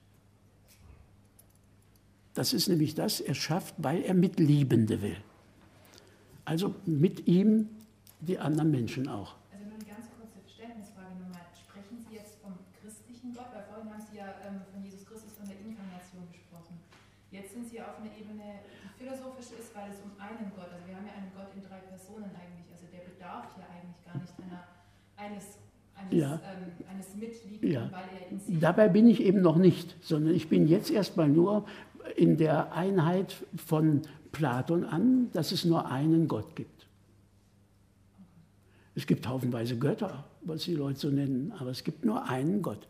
Das ist nämlich das, er schafft, weil er Mitliebende will. Also mit ihm die anderen Menschen auch. Also nur eine ganz kurze Verständnisfrage nochmal. Sprechen Sie jetzt vom christlichen Gott? Weil vorhin haben Sie ja von Jesus Christus, von der Inkarnation gesprochen. Jetzt sind Sie auf einer Ebene, die philosophisch ist, weil es um einen Gott, also wir haben ja einen Gott in 3 Personen eigentlich, also der bedarf ja eigentlich gar nicht eines Mitliebenden, weil er in sich... Dabei bin ich eben noch nicht, sondern ich bin jetzt erstmal nur in der Einheit von Platon an, dass es nur einen Gott gibt. Es gibt haufenweise Götter, was die Leute so nennen, aber es gibt nur einen Gott.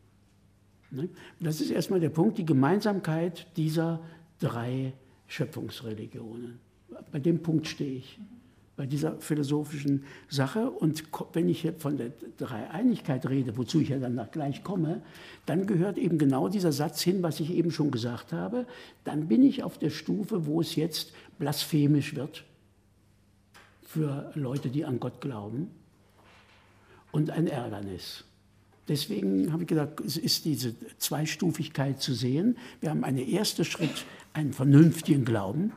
Das ist erstmal der Punkt, die Gemeinsamkeit dieser 3 Schöpfungsreligionen. Bei dem Punkt stehe ich, bei dieser philosophischen Sache. Und wenn ich von der Dreieinigkeit rede, wozu ich ja dann gleich komme, dann gehört eben genau dieser Satz hin, was ich eben schon gesagt habe. Dann bin ich auf der Stufe, wo es jetzt blasphemisch wird für Leute, die an Gott glauben, und ein Ärgernis. Deswegen habe ich gesagt, es ist diese Zweistufigkeit zu sehen. Wir haben einen ersten Schritt, einen vernünftigen Glauben,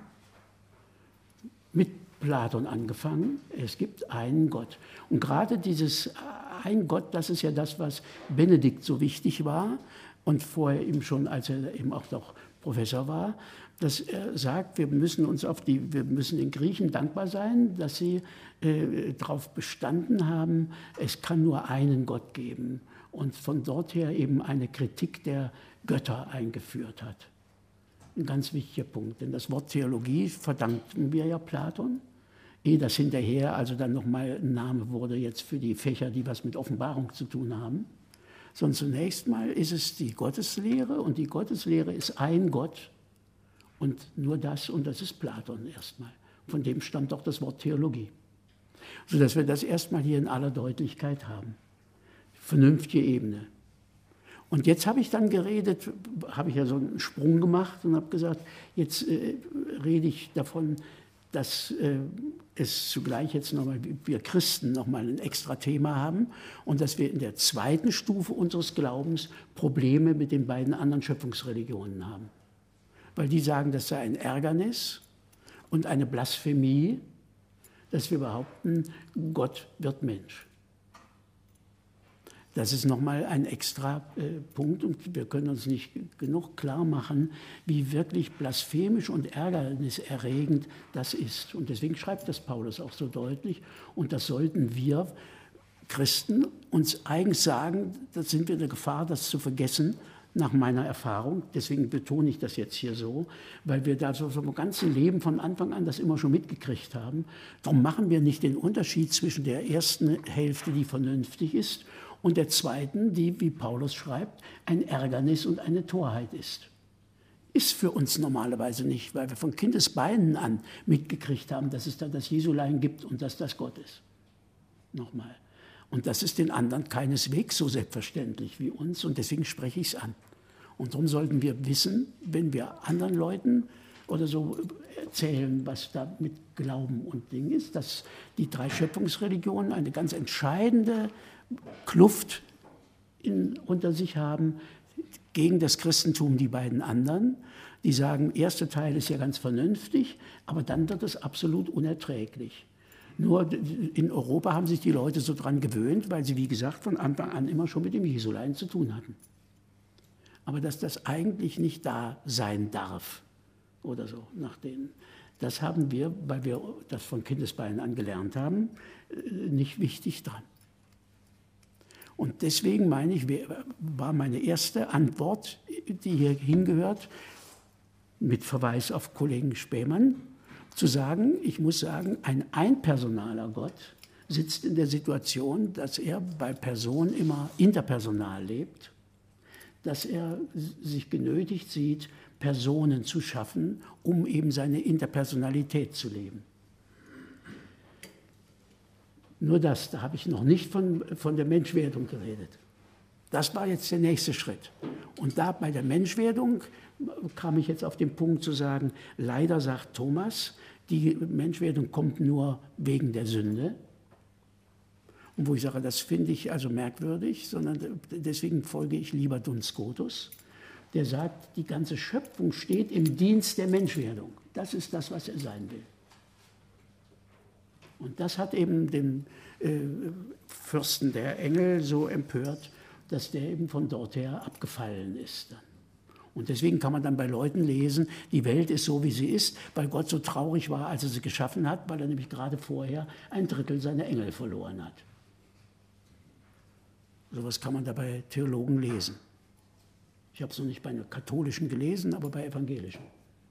mit Platon angefangen. Es gibt einen Gott. Und gerade dieses ein Gott, das ist ja das, was Benedikt so wichtig war und vorher eben schon, als er eben auch noch Professor war, dass er sagt, wir müssen den Griechen dankbar sein, dass sie darauf bestanden haben, es kann nur einen Gott geben. Und von dort her eben eine Kritik der Götter eingeführt hat. Ein ganz wichtiger Punkt, denn das Wort Theologie verdankten wir ja Platon, ehe das hinterher also dann nochmal ein Name wurde jetzt für die Fächer, die was mit Offenbarung zu tun haben. Sondern zunächst mal ist es die Gotteslehre und die Gotteslehre ist ein Gott und nur das und das ist Platon erstmal. Von dem stammt auch das Wort Theologie. Sodass wir das erstmal hier in aller Deutlichkeit haben. Vernünftige Ebene. Und jetzt habe ich dann geredet, habe ich ja so einen Sprung gemacht und habe gesagt, jetzt rede ich davon, dass es zugleich jetzt nochmal, wir Christen nochmal ein extra Thema haben und dass wir in der zweiten Stufe unseres Glaubens Probleme mit den beiden anderen Schöpfungsreligionen haben. Weil die sagen, das sei ein Ärgernis und eine Blasphemie, dass wir behaupten, Gott wird Mensch. Das ist nochmal ein extra Punkt und wir können uns nicht genug klar machen, wie wirklich blasphemisch und ärgerniserregend das ist. Und deswegen schreibt das Paulus auch so deutlich. Und das sollten wir Christen uns eigens sagen, da sind wir in der Gefahr, das zu vergessen, nach meiner Erfahrung. Deswegen betone ich das jetzt hier so, weil wir da so im ganzen Leben von Anfang an das immer schon mitgekriegt haben. Warum machen wir nicht den Unterschied zwischen der ersten Hälfte, die vernünftig ist, und der zweiten, die, wie Paulus schreibt, ein Ärgernis und eine Torheit ist? Ist für uns normalerweise nicht, weil wir von Kindesbeinen an mitgekriegt haben, dass es da das Jesulein gibt und dass das Gott ist. Nochmal. Und das ist den anderen keineswegs so selbstverständlich wie uns und deswegen spreche ich es an. Und darum sollten wir wissen, wenn wir anderen Leuten oder so erzählen, was da mit Glauben und Ding ist, dass die 3 Schöpfungsreligionen eine ganz entscheidende Kluft unter sich haben gegen das Christentum, die beiden anderen. Die sagen, der erste Teil ist ja ganz vernünftig, aber dann wird es absolut unerträglich. Nur in Europa haben sich die Leute so dran gewöhnt, weil sie, wie gesagt, von Anfang an immer schon mit dem Jesulein zu tun hatten. Aber dass das eigentlich nicht da sein darf oder so, das haben wir, weil wir das von Kindesbeinen an gelernt haben, nicht wichtig dran. Und deswegen meine ich, war meine erste Antwort, die hier hingehört, mit Verweis auf Kollegen Spähmann, zu sagen, ich muss sagen, ein einpersonaler Gott sitzt in der Situation, dass er bei Personen immer interpersonal lebt, dass er sich genötigt sieht, Personen zu schaffen, um eben seine Interpersonalität zu leben. Nur das, da habe ich noch nicht von der Menschwerdung geredet. Das war jetzt der nächste Schritt. Und da bei der Menschwerdung kam ich jetzt auf den Punkt zu sagen, leider sagt Thomas, die Menschwerdung kommt nur wegen der Sünde. Und wo ich sage, das finde ich also merkwürdig, sondern deswegen folge ich lieber Duns Scotus, der sagt, die ganze Schöpfung steht im Dienst der Menschwerdung. Das ist das, was er sein will. Und das hat eben den Fürsten der Engel so empört, dass der eben von dort her abgefallen ist. Und deswegen kann man dann bei Leuten lesen, die Welt ist so, wie sie ist, weil Gott so traurig war, als er sie geschaffen hat, weil er nämlich gerade vorher 1/3 seiner Engel verloren hat. Sowas kann man da bei Theologen lesen. Ich habe es noch nicht bei einer katholischen gelesen, aber bei evangelischen.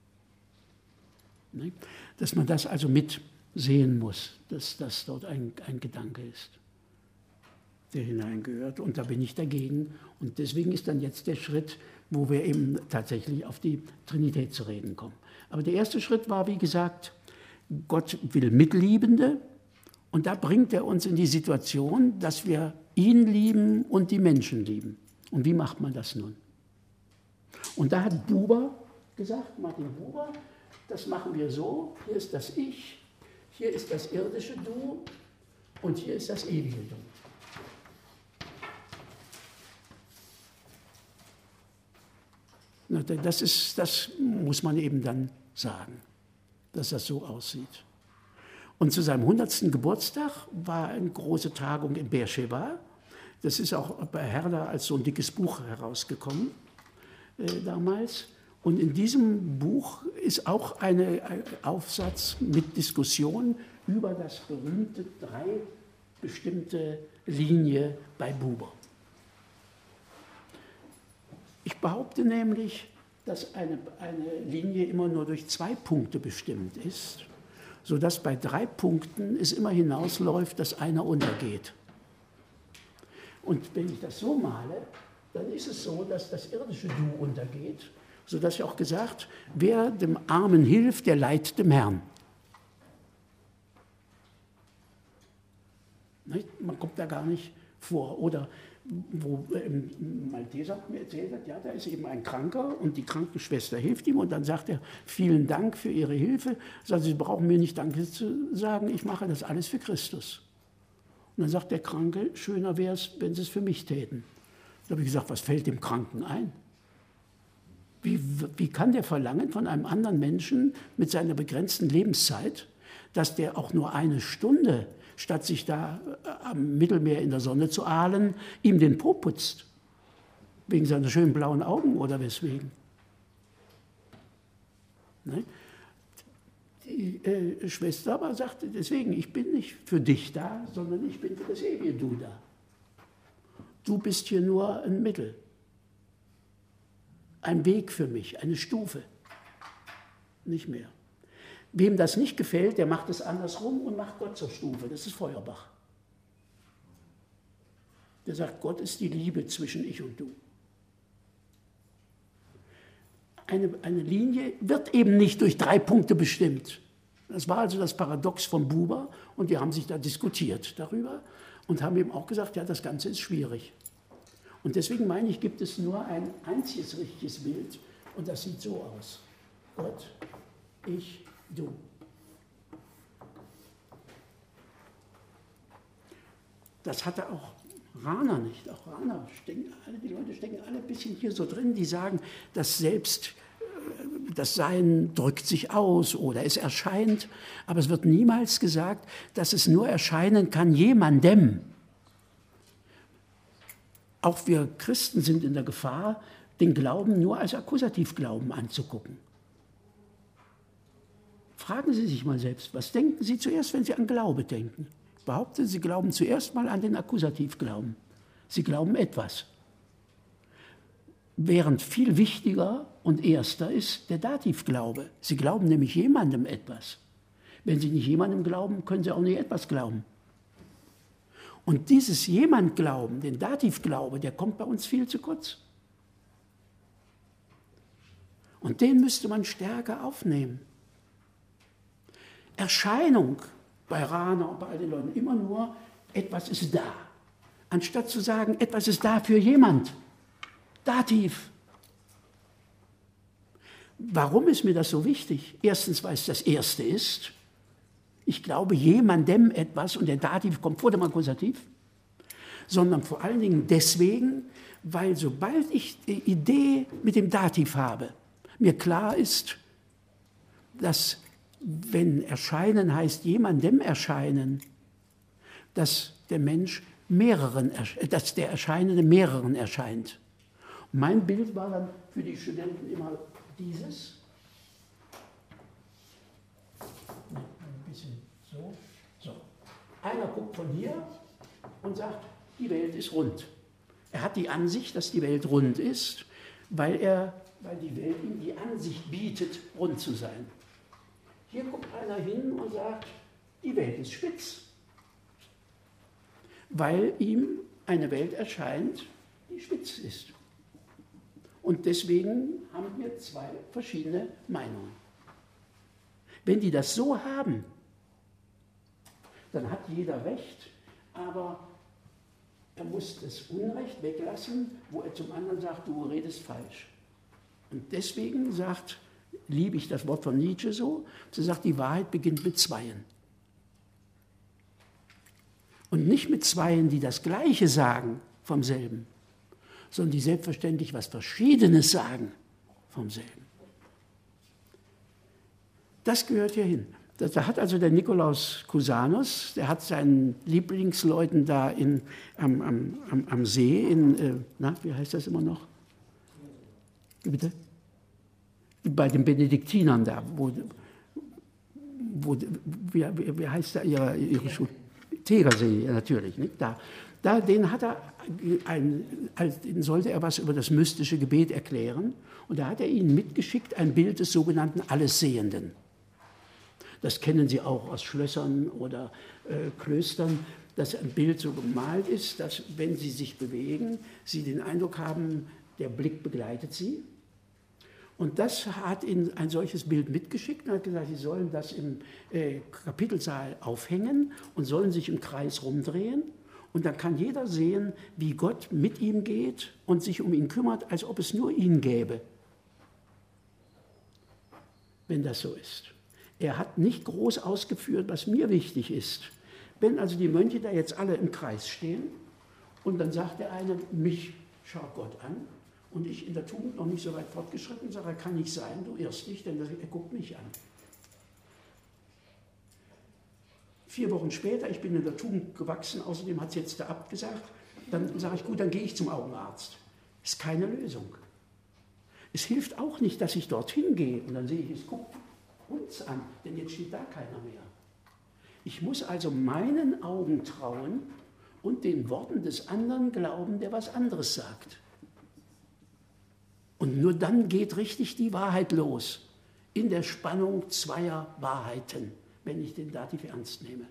Ne? Dass man das also mitsehen muss, dass das dort ein Gedanke ist, der hineingehört. Und da bin ich dagegen. Und deswegen ist dann jetzt der Schritt, wo wir eben tatsächlich auf die Trinität zu reden kommen. Aber der erste Schritt war, wie gesagt, Gott will Mitliebende. Und da bringt er uns in die Situation, dass wir ihn lieben und die Menschen lieben. Und wie macht man das nun? Und da hat Buber gesagt, Martin Buber, das machen wir so, hier ist das Ich, hier ist das irdische Du und hier ist das ewige Du. Das muss man eben dann sagen, dass das so aussieht. Und zu seinem 100. Geburtstag war eine große Tagung in Beersheba. Das ist auch bei Herder als so ein dickes Buch herausgekommen damals. Und in diesem Buch ist auch ein Aufsatz mit Diskussion über das berühmte 3 bestimmte Linie bei Buber. Ich behaupte nämlich, dass eine Linie immer nur durch 2 Punkte bestimmt ist, sodass bei 3 Punkten es immer hinausläuft, dass einer untergeht. Und wenn ich das so male, dann ist es so, dass das irdische Du untergeht, sodass ich auch gesagt, wer dem Armen hilft, der leiht dem Herrn. Man kommt da gar nicht vor. Oder wo Malteser mir erzählt hat, ja, da ist eben ein Kranker und die Krankenschwester hilft ihm und dann sagt er, vielen Dank für Ihre Hilfe. Sagt, Sie brauchen mir nicht Danke zu sagen, ich mache das alles für Christus. Und dann sagt der Kranke, schöner wäre es, wenn Sie es für mich täten. Da habe ich gesagt, was fällt dem Kranken ein? Wie kann der verlangen von einem anderen Menschen mit seiner begrenzten Lebenszeit, dass der auch nur 1 Stunde, statt sich da am Mittelmeer in der Sonne zu ahlen, ihm den Po putzt? Wegen seiner schönen blauen Augen oder weswegen? Ne? Die Schwester aber sagte, deswegen, ich bin nicht für dich da, sondern ich bin für das ewige Du da. Du bist hier nur ein Mittel, ein Weg für mich, eine Stufe, nicht mehr. Wem das nicht gefällt, der macht es andersrum und macht Gott zur Stufe. Das ist Feuerbach. Der sagt, Gott ist die Liebe zwischen ich und du. Eine Linie wird eben nicht durch 3 Punkte bestimmt. Das war also das Paradox von Buber und die haben sich da diskutiert darüber und haben eben auch gesagt, ja, das Ganze ist schwierig. Und deswegen meine ich, gibt es nur ein einziges richtiges Bild und das sieht so aus. Gott, ich, du. Das hatte auch Rahner nicht. Auch Rahner stecken, die Leute stecken alle ein bisschen hier so drin, die sagen, dass selbst das Sein drückt sich aus oder es erscheint, aber es wird niemals gesagt, dass es nur erscheinen kann jemandem. Auch wir Christen sind in der Gefahr, den Glauben nur als Akkusativglauben anzugucken. Fragen Sie sich mal selbst, was denken Sie zuerst, wenn Sie an Glaube denken? Ich behaupte, Sie glauben zuerst mal an den Akkusativglauben. Sie glauben etwas. Während viel wichtiger und erster ist der Dativglaube. Sie glauben nämlich jemandem etwas. Wenn Sie nicht jemandem glauben, können Sie auch nicht etwas glauben. Und dieses Jemand-Glauben, den Dativglaube, der kommt bei uns viel zu kurz. Und den müsste man stärker aufnehmen. Erscheinung bei Rahner und bei all den Leuten immer nur, etwas ist da. Anstatt zu sagen, etwas ist da für jemand. Dativ. Warum ist mir das so wichtig? Erstens, weil es das Erste ist. Ich glaube jemandem etwas und der Dativ kommt vor dem Akkusativ. Sondern vor allen Dingen deswegen, weil sobald ich die Idee mit dem Dativ habe, mir klar ist, dass wenn erscheinen heißt jemandem erscheinen, dass der Mensch dass der Erscheinende mehreren erscheint. Mein Bild war dann für die Studenten immer dieses. Ein bisschen so. So. Einer guckt von hier und sagt, die Welt ist rund. Er hat die Ansicht, dass die Welt rund ist, weil die Welt ihm die Ansicht bietet, rund zu sein. Hier guckt einer hin und sagt, die Welt ist spitz, weil ihm eine Welt erscheint, die spitz ist. Und deswegen haben wir zwei verschiedene Meinungen. Wenn die das so haben, dann hat jeder Recht, aber er muss das Unrecht weglassen, wo er zum anderen sagt, du redest falsch. Und deswegen liebe ich das Wort von Nietzsche so, sie sagt, die Wahrheit beginnt mit Zweien. Und nicht mit Zweien, die das Gleiche sagen vom selben, sondern die selbstverständlich was Verschiedenes sagen vom selben. Das gehört hier hin. Da hat also der Nikolaus Cusanus, der hat seinen Lieblingsleuten da am See, wie heißt das immer noch? Bitte? Bei den Benediktinern da, wie heißt da ihre Schule? Tegersee, natürlich. Nicht? Den hat den sollte er was über das mystische Gebet erklären. Und da hat er ihnen mitgeschickt ein Bild des sogenannten Allessehenden. Das kennen Sie auch aus Schlössern oder Klöstern, dass ein Bild so gemalt ist, dass, wenn Sie sich bewegen, Sie den Eindruck haben, der Blick begleitet Sie. Und das hat ihnen ein solches Bild mitgeschickt und hat gesagt, sie sollen das im Kapitelsaal aufhängen und sollen sich im Kreis rumdrehen. Und dann kann jeder sehen, wie Gott mit ihm geht und sich um ihn kümmert, als ob es nur ihn gäbe. Wenn das so ist. Er hat nicht groß ausgeführt, was mir wichtig ist. Wenn also die Mönche da jetzt alle im Kreis stehen und dann sagt der eine, mich schaut Gott an, und ich in der Tugend noch nicht so weit fortgeschritten, sage, kann nicht sein, du irrst dich, denn er guckt mich an. 4 Wochen später, ich bin in der Tugend gewachsen, außerdem hat es jetzt der Abt gesagt, dann sage ich, gut, dann gehe ich zum Augenarzt. Ist keine Lösung. Es hilft auch nicht, dass ich dorthin gehe und dann sehe ich, es guckt uns an, denn jetzt steht da keiner mehr. Ich muss also meinen Augen trauen und den Worten des anderen glauben, der was anderes sagt. Und nur dann geht richtig die Wahrheit los, in der Spannung zweier Wahrheiten, wenn ich den Dativ ernst nehme.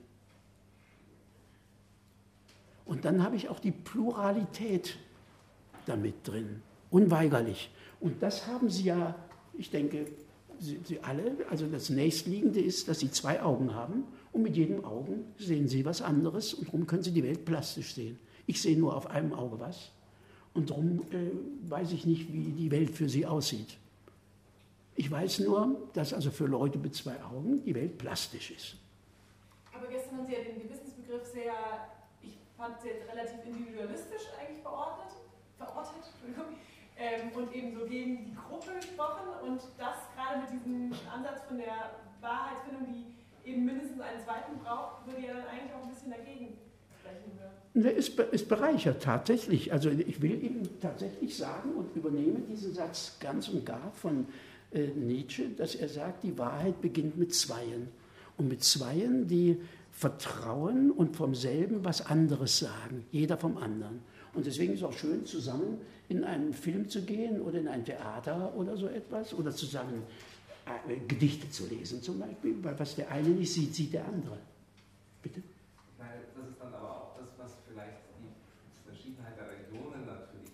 Und dann habe ich auch die Pluralität damit drin, unweigerlich. Und das haben Sie ja, ich denke, Sie alle, also das Nächstliegende ist, dass Sie 2 Augen haben und mit jedem Augen sehen Sie was anderes und darum können Sie die Welt plastisch sehen. Ich sehe nur auf einem Auge was. Und darum weiß ich nicht, wie die Welt für sie aussieht. Ich weiß nur, dass also für Leute mit 2 Augen die Welt plastisch ist. Aber gestern haben Sie ja den Gewissensbegriff sehr, ich fand es jetzt relativ individualistisch eigentlich verortet. und eben so gegen die Gruppe gesprochen und das gerade mit diesem Ansatz von der Wahrheitsfindung, die eben mindestens einen zweiten braucht, würde ja dann eigentlich auch ein bisschen dagegen sprechen. Ist bereichert tatsächlich. Also ich will eben tatsächlich sagen und übernehme diesen Satz ganz und gar von Nietzsche, dass er sagt, die Wahrheit beginnt mit Zweien. Und mit Zweien, die vertrauen und vom selben was anderes sagen, jeder vom anderen. Und deswegen ist es auch schön, zusammen in einen Film zu gehen oder in ein Theater oder so etwas oder zusammen Gedichte zu lesen zum Beispiel, weil was der eine nicht sieht, sieht der andere. Bitte? Nein, das ist dann aber auch das, was vielleicht die Verschiedenheit der Religionen natürlich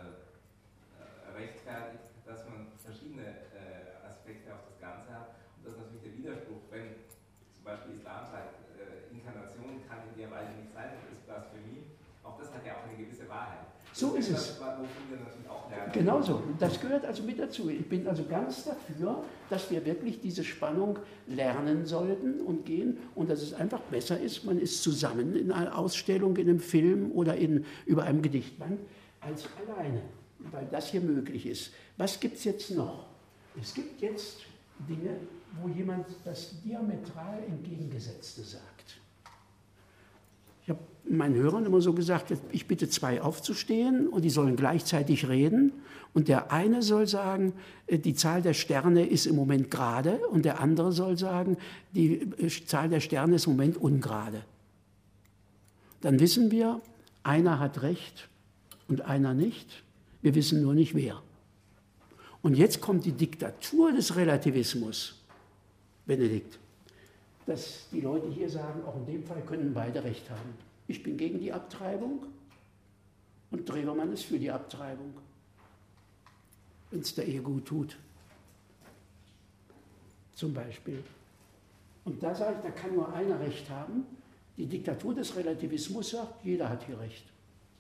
rechtfertigt, dass man verschiedene Aspekte auf das Ganze hat und das ist natürlich der Widerspruch, wenn zum Beispiel Islam sagt, Inkarnation kann in der Weise nicht sein, das ist Blasphemie, auch das hat ja auch eine gewisse Wahrheit. So ist es. Genau so. Das gehört also mit dazu. Ich bin also ganz dafür, dass wir wirklich diese Spannung lernen sollten und gehen und dass es einfach besser ist, man ist zusammen in einer Ausstellung, in einem Film oder über einem Gedichtband als alleine, weil das hier möglich ist. Was gibt es jetzt noch? Es gibt jetzt Dinge, wo jemand das diametral Entgegengesetzte sagt. Ich habe meinen Hörern immer so gesagt, ich bitte zwei aufzustehen und die sollen gleichzeitig reden und der eine soll sagen, die Zahl der Sterne ist im Moment gerade und der andere soll sagen, die Zahl der Sterne ist im Moment ungerade. Dann wissen wir, einer hat recht und einer nicht, wir wissen nur nicht wer. Und jetzt kommt die Diktatur des Relativismus, Benedikt, dass die Leute hier sagen, auch in dem Fall können beide recht haben. Ich bin gegen die Abtreibung und Drewermann ist für die Abtreibung, wenn es der Ehe gut tut. Zum Beispiel. Und da sage ich, da kann nur einer recht haben. Die Diktatur des Relativismus sagt, jeder hat hier recht.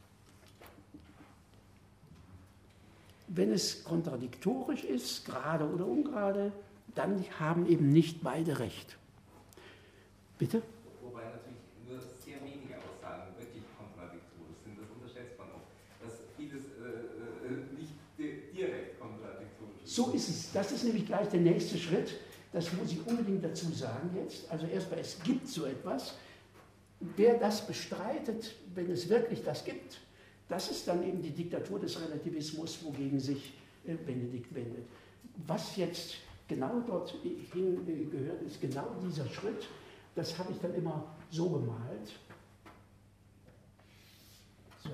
Wenn es kontradiktorisch ist, gerade oder ungerade, dann haben eben nicht beide recht. Bitte? Wobei natürlich nur sehr wenige Aussagen wirklich kontradiktorisch sind. Das unterschätzt man auch. Dass vieles nicht direkt kontradiktorisch ist. So ist es. Das ist nämlich gleich der nächste Schritt. Das muss ich unbedingt dazu sagen jetzt. Also erstmal, es gibt so etwas. Wer das bestreitet, wenn es wirklich das gibt, das ist dann eben die Diktatur des Relativismus, wogegen sich Benedikt wendet. Was jetzt genau dorthin gehört, ist genau dieser Schritt. Das habe ich dann immer so gemalt. So.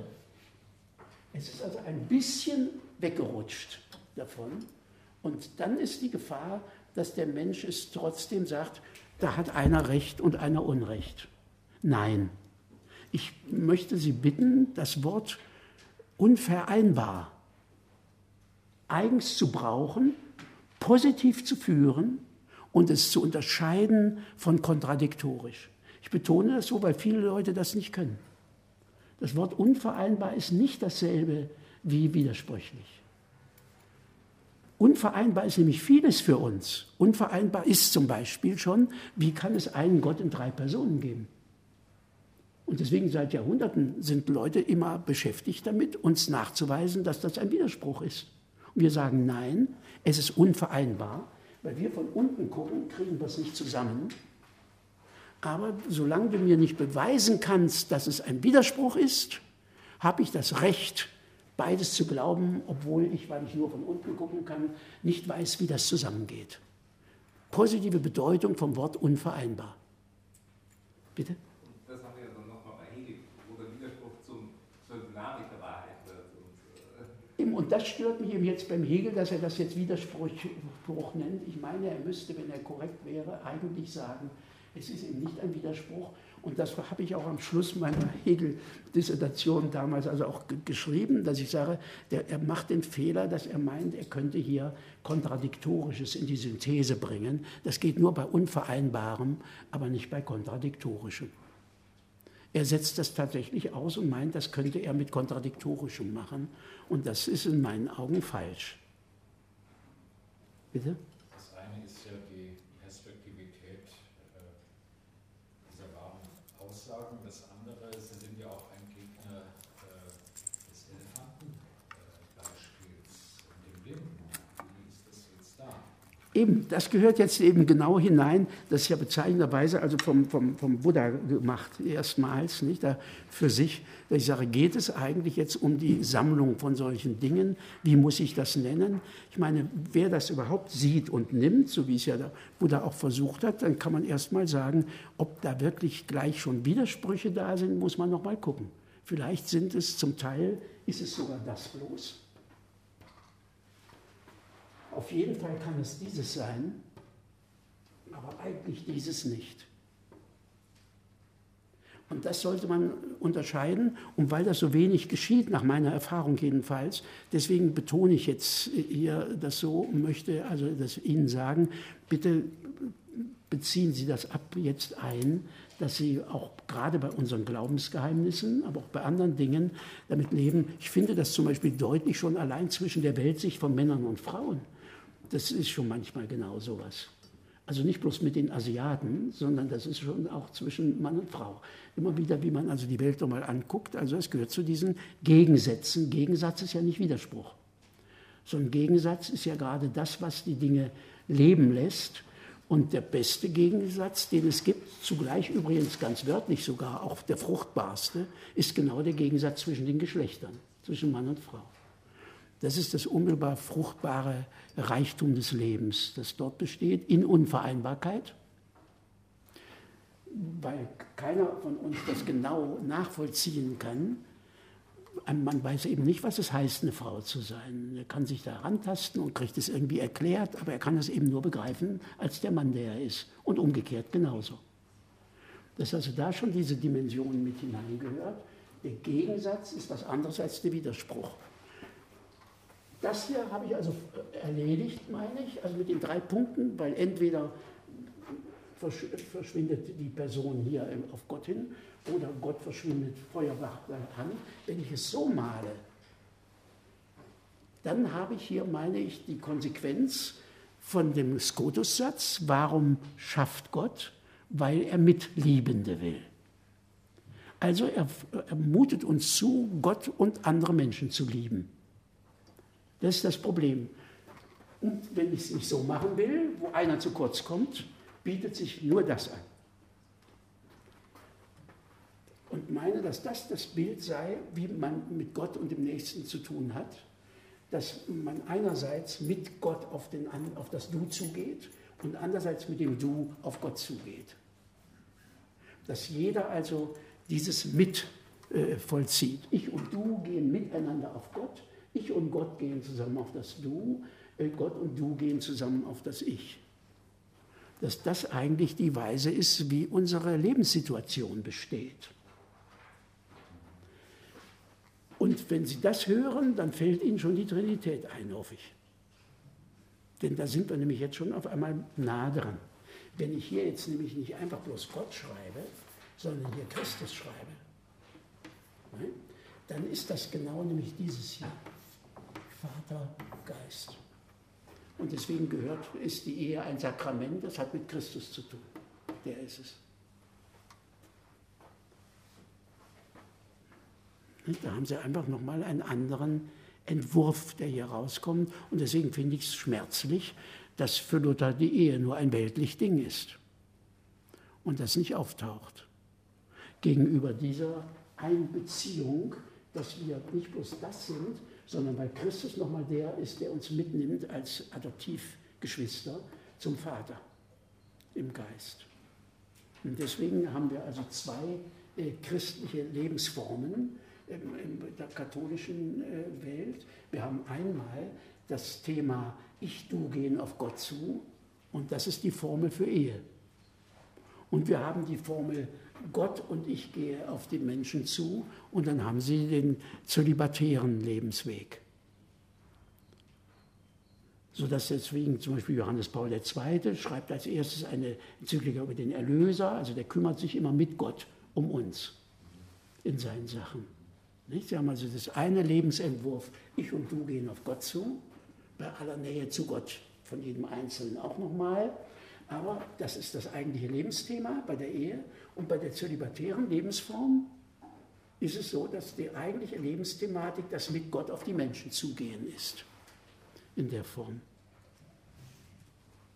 Es ist also ein bisschen weggerutscht davon. Und dann ist die Gefahr, dass der Mensch es trotzdem sagt, da hat einer Recht und einer Unrecht. Nein. Ich möchte Sie bitten, das Wort unvereinbar eigens zu brauchen, positiv zu führen und es zu unterscheiden von kontradiktorisch. Ich betone das so, weil viele Leute das nicht können. Das Wort unvereinbar ist nicht dasselbe wie widersprüchlich. Unvereinbar ist nämlich vieles für uns. Unvereinbar ist zum Beispiel schon, wie kann es einen Gott in 3 Personen geben? Und deswegen seit Jahrhunderten sind Leute immer beschäftigt damit, uns nachzuweisen, dass das ein Widerspruch ist. Und wir sagen, nein, es ist unvereinbar, weil wir von unten gucken, kriegen wir es nicht zusammen. Aber solange du mir nicht beweisen kannst, dass es ein Widerspruch ist, habe ich das Recht, beides zu glauben, obwohl ich, weil ich nur von unten gucken kann, nicht weiß, wie das zusammengeht. Positive Bedeutung vom Wort unvereinbar. Bitte? Das haben wir dann nochmal bei Hegel, wo der Widerspruch zur Dynamik der Wahrheit wird. Und das stört mich eben jetzt beim Hegel, dass er das jetzt Widerspruch nennt. Ich meine, er müsste, wenn er korrekt wäre, eigentlich sagen, es ist eben nicht ein Widerspruch. Und das habe ich auch am Schluss meiner Hegel-Dissertation damals also auch geschrieben, dass ich sage, er macht den Fehler, dass er meint, er könnte hier Kontradiktorisches in die Synthese bringen. Das geht nur bei Unvereinbarem, aber nicht bei Kontradiktorischem. Er setzt das tatsächlich aus und meint, das könnte er mit Kontradiktorischem machen. Und das ist in meinen Augen falsch. Bitte? Das eine ist ja die Perspektivität dieser wahren Aussagen. Das andere, Sie sind ja auch ein Gegner des Elefantenbeispiels. Eben, das gehört jetzt eben genau hinein, das ist ja bezeichnenderweise also vom Buddha gemacht, erstmals, nicht, da für sich, dass ich sage, geht es eigentlich jetzt um die Sammlung von solchen Dingen, wie muss ich das nennen? Ich meine, wer das überhaupt sieht und nimmt, so wie es ja der Buddha auch versucht hat, dann kann man erstmal sagen, ob da wirklich gleich schon Widersprüche da sind, muss man noch mal gucken. Vielleicht sind es zum Teil, ist es sogar das bloß. Auf jeden Fall kann es dieses sein, aber eigentlich dieses nicht. Und das sollte man unterscheiden. Und weil das so wenig geschieht, nach meiner Erfahrung jedenfalls, deswegen betone ich jetzt hier das so und möchte also das Ihnen sagen, bitte beziehen Sie das ab jetzt ein, dass Sie auch gerade bei unseren Glaubensgeheimnissen, aber auch bei anderen Dingen damit leben. Ich finde das zum Beispiel deutlich schon allein zwischen der Weltsicht von Männern und Frauen. Das ist schon manchmal genau sowas. Also nicht bloß mit den Asiaten, sondern das ist schon auch zwischen Mann und Frau. Immer wieder, wie man also die Welt nochmal anguckt, also es gehört zu diesen Gegensätzen. Gegensatz ist ja nicht Widerspruch. So ein Gegensatz ist ja gerade das, was die Dinge leben lässt. Und der beste Gegensatz, den es gibt, zugleich übrigens ganz wörtlich sogar auch der fruchtbarste, ist genau der Gegensatz zwischen den Geschlechtern, zwischen Mann und Frau. Das ist das unmittelbar fruchtbare Reichtum des Lebens, das dort besteht, in Unvereinbarkeit, weil keiner von uns das genau nachvollziehen kann. Man weiß eben nicht, was es heißt, eine Frau zu sein. Er kann sich da rantasten und kriegt es irgendwie erklärt, aber er kann es eben nur begreifen als der Mann, der er ist. Und umgekehrt genauso. Dass also da schon diese Dimension mit hineingehört. Der Gegensatz ist was anderes als der Widerspruch. Das hier habe ich also erledigt, meine ich, also mit den 3 Punkten, weil entweder verschwindet die Person hier auf Gott hin oder Gott verschwindet feuerwach an. Wenn ich es so male, dann habe ich hier, meine ich, die Konsequenz von dem Scotus-Satz, warum schafft Gott? Weil er Mitliebende will. Also er mutet uns zu, Gott und andere Menschen zu lieben. Das ist das Problem. Und wenn ich es nicht so machen will, wo einer zu kurz kommt, bietet sich nur das an. Und meine, dass das Bild sei, wie man mit Gott und dem Nächsten zu tun hat, dass man einerseits mit Gott auf das Du zugeht und andererseits mit dem Du auf Gott zugeht. Dass jeder also dieses Mit vollzieht. Ich und du gehen miteinander auf Gott, ich und Gott gehen zusammen auf das Du, Gott und du gehen zusammen auf das Ich. Dass das eigentlich die Weise ist, wie unsere Lebenssituation besteht. Und wenn Sie das hören, dann fällt Ihnen schon die Trinität ein, hoffe ich. Denn da sind wir nämlich jetzt schon auf einmal nah dran. Wenn ich hier jetzt nämlich nicht einfach bloß Gott schreibe, sondern hier Christus schreibe, dann ist das genau nämlich dieses hier. Vater, Geist. Und deswegen ist die Ehe ein Sakrament, das hat mit Christus zu tun. Der ist es. Da haben Sie einfach nochmal einen anderen Entwurf, der hier rauskommt. Und deswegen finde ich es schmerzlich, dass für Luther die Ehe nur ein weltlich Ding ist und das nicht auftaucht. Gegenüber dieser Einbeziehung, dass wir nicht bloß das sind, sondern weil Christus nochmal der ist, der uns mitnimmt als Adoptivgeschwister zum Vater im Geist. Und deswegen haben wir also 2 christliche Lebensformen in der katholischen Welt. Wir haben einmal das Thema Ich, Du gehen auf Gott zu und das ist die Formel für Ehe. Und wir haben die Formel Gott und ich gehe auf die Menschen zu und dann haben sie den zölibatären Lebensweg. Sodass deswegen zum Beispiel Johannes Paul II. Schreibt als erstes eine Enzyklika über den Erlöser, also der kümmert sich immer mit Gott um uns in seinen Sachen. Nicht? Sie haben also das eine Lebensentwurf, ich und du gehen auf Gott zu, bei aller Nähe zu Gott von jedem Einzelnen auch nochmal. Aber das ist das eigentliche Lebensthema bei der Ehe. Und bei der zölibatären Lebensform ist es so, dass die eigentliche Lebensthematik das mit Gott auf die Menschen zugehen ist. In der Form.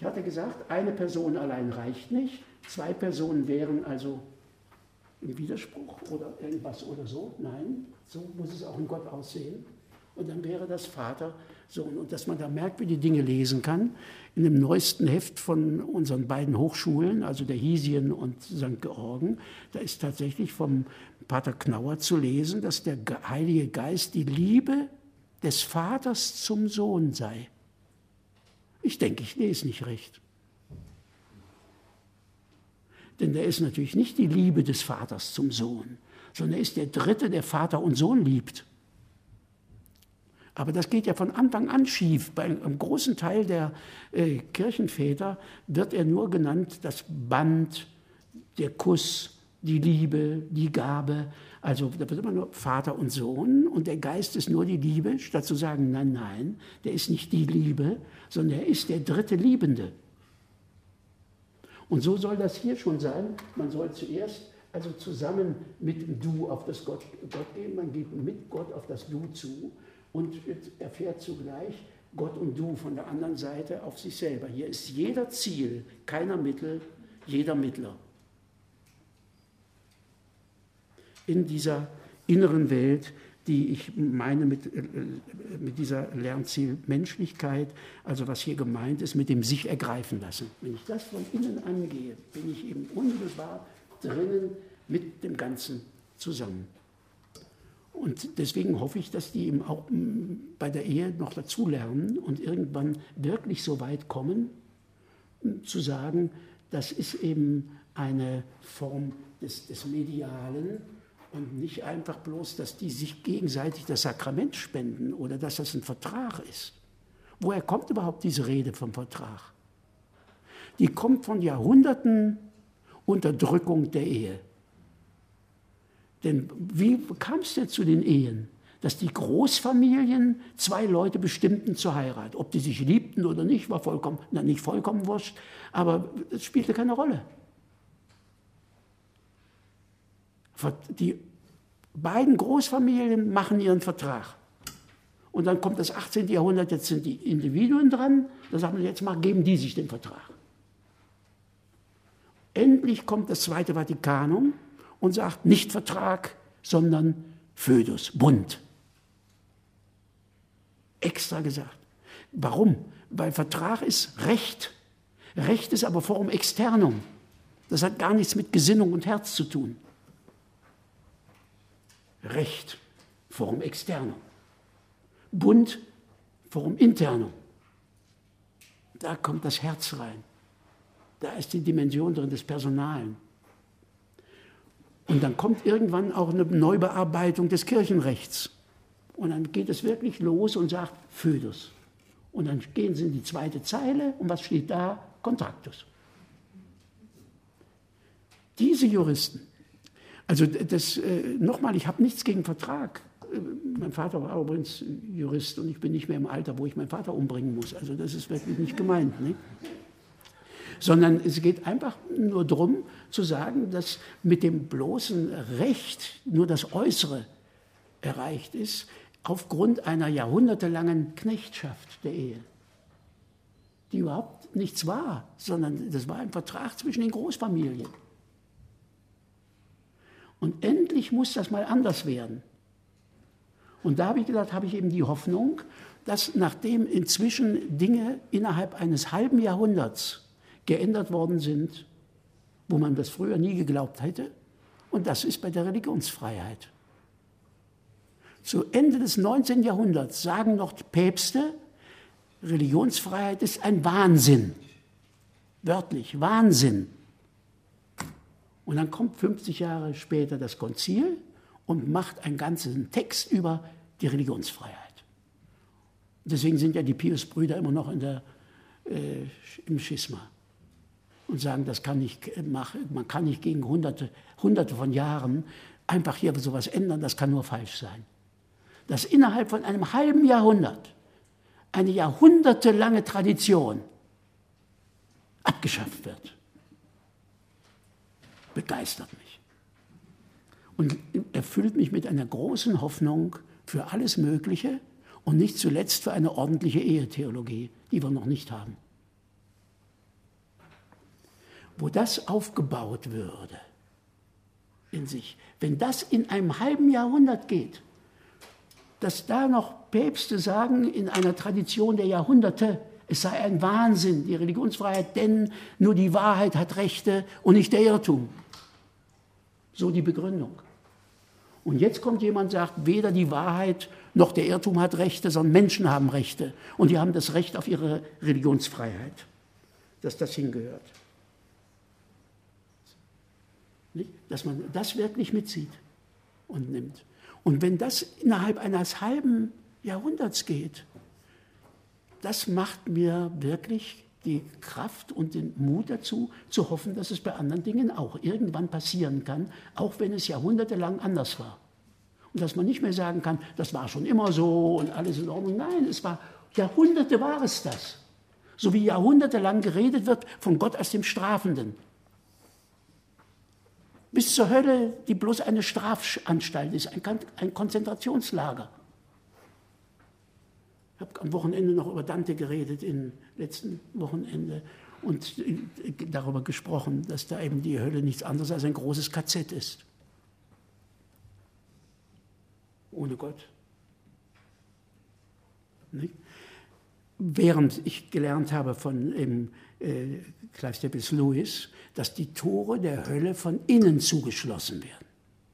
Ich hatte gesagt, eine Person allein reicht nicht, 2 Personen wären also im Widerspruch oder irgendwas oder so. Nein, so muss es auch in Gott aussehen. Und dann wäre das Vater, Sohn. Und dass man da merkt, wie die Dinge lesen kann. In dem neuesten Heft von unseren beiden Hochschulen, also der Hiesien und St. Georgen, da ist tatsächlich vom Pater Knauer zu lesen, dass der Heilige Geist die Liebe des Vaters zum Sohn sei. Ich denke, ich lese nicht recht. Denn der ist natürlich nicht die Liebe des Vaters zum Sohn, sondern er ist der Dritte, der Vater und Sohn liebt. Aber das geht ja von Anfang an schief. Bei einem großen Teil der Kirchenväter wird er nur genannt das Band, der Kuss, die Liebe, die Gabe. Also da wird immer nur Vater und Sohn und der Geist ist nur die Liebe, statt zu sagen, nein, nein, der ist nicht die Liebe, sondern er ist der dritte Liebende. Und so soll das hier schon sein. Man soll zuerst also zusammen mit dem Du auf das Gott gehen, man geht mit Gott auf das Du zu und erfährt zugleich Gott und Du von der anderen Seite auf sich selber. Hier ist jeder Ziel, keiner Mittel, jeder Mittler. In dieser inneren Welt, die ich meine mit dieser Lernziel Menschlichkeit, also was hier gemeint ist, mit dem sich ergreifen lassen. Wenn ich das von innen angehe, bin ich eben unmittelbar drinnen mit dem Ganzen zusammen. Und deswegen hoffe ich, dass die eben auch bei der Ehe noch dazulernen und irgendwann wirklich so weit kommen, zu sagen, das ist eben eine Form des Medialen und nicht einfach bloß, dass die sich gegenseitig das Sakrament spenden oder dass das ein Vertrag ist. Woher kommt überhaupt diese Rede vom Vertrag? Die kommt von Jahrhunderten Unterdrückung der Ehe. Denn wie kam es denn zu den Ehen? Dass die Großfamilien 2 Leute bestimmten zur Heirat. Ob die sich liebten oder nicht, war vollkommen, nicht vollkommen wurscht, aber es spielte keine Rolle. Die beiden Großfamilien machen ihren Vertrag. Und dann kommt das 18. Jahrhundert, jetzt sind die Individuen dran, da sagt man, jetzt geben die sich den Vertrag. Endlich kommt das Zweite Vatikanum und sagt, nicht Vertrag, sondern Födus, Bund. Extra gesagt. Warum? Weil Vertrag ist Recht. Recht ist aber Forum externum. Das hat gar nichts mit Gesinnung und Herz zu tun. Recht, Forum externum. Bund, Forum internum. Da kommt das Herz rein. Da ist die Dimension drin des Personalen. Und dann kommt irgendwann auch eine Neubearbeitung des Kirchenrechts. Und dann geht es wirklich los und sagt Födus. Und dann gehen sie in die zweite Zeile und was steht da? Contractus. Diese Juristen, also nochmal, ich habe nichts gegen Vertrag. Mein Vater war übrigens Jurist und ich bin nicht mehr im Alter, wo ich meinen Vater umbringen muss. Also das ist wirklich nicht gemeint. Ne? Sondern es geht einfach nur darum zu sagen, dass mit dem bloßen Recht nur das Äußere erreicht ist, aufgrund einer jahrhundertelangen Knechtschaft der Ehe, die überhaupt nichts war, sondern das war ein Vertrag zwischen den Großfamilien. Und endlich muss das mal anders werden. Und da habe ich gedacht, habe ich eben die Hoffnung, dass nachdem inzwischen Dinge innerhalb eines halben Jahrhunderts geändert worden sind, wo man das früher nie geglaubt hätte, und das ist bei der Religionsfreiheit. Zu Ende des 19. Jahrhunderts sagen noch die Päpste, Religionsfreiheit ist ein Wahnsinn. Wörtlich, Wahnsinn. Und dann kommt 50 Jahre später das Konzil und macht einen ganzen Text über die Religionsfreiheit. Deswegen sind ja die Pius-Brüder immer noch im Schisma und sagen, das kann nicht machen, man kann nicht gegen Hunderte von Jahren einfach hier sowas ändern, das kann nur falsch sein. Dass innerhalb von einem halben Jahrhundert eine jahrhundertelange Tradition abgeschafft wird, begeistert mich. Und erfüllt mich mit einer großen Hoffnung für alles Mögliche und nicht zuletzt für eine ordentliche Ehetheologie, die wir noch nicht haben. wo das aufgebaut würde in sich, wenn das in einem halben Jahrhundert geht, dass da noch Päpste sagen, in einer Tradition der Jahrhunderte, es sei ein Wahnsinn, die Religionsfreiheit, denn nur die Wahrheit hat Rechte und nicht der Irrtum. So die Begründung. Und jetzt kommt jemand und sagt, weder die Wahrheit noch der Irrtum hat Rechte, sondern Menschen haben Rechte. Und die haben das Recht auf ihre Religionsfreiheit, dass das hingehört. Dass man das wirklich mitzieht und nimmt. Und wenn das innerhalb eines halben Jahrhunderts geht, das macht mir wirklich die Kraft und den Mut dazu, zu hoffen, dass es bei anderen Dingen auch irgendwann passieren kann, auch wenn es jahrhundertelang anders war. Und dass man nicht mehr sagen kann, das war schon immer so und alles in Ordnung. Nein, Jahrhunderte war es das. So wie jahrhundertelang geredet wird von Gott als dem Strafenden. Bis zur Hölle, die bloß eine Strafanstalt ist, ein Konzentrationslager. Ich habe am Wochenende noch über Dante geredet, im letzten Wochenende, und darüber gesprochen, dass da eben die Hölle nichts anderes als ein großes KZ ist. Ohne Gott. Nicht? Während ich gelernt habe von Clive Staples Lewis, dass die Tore der Hölle von innen zugeschlossen werden.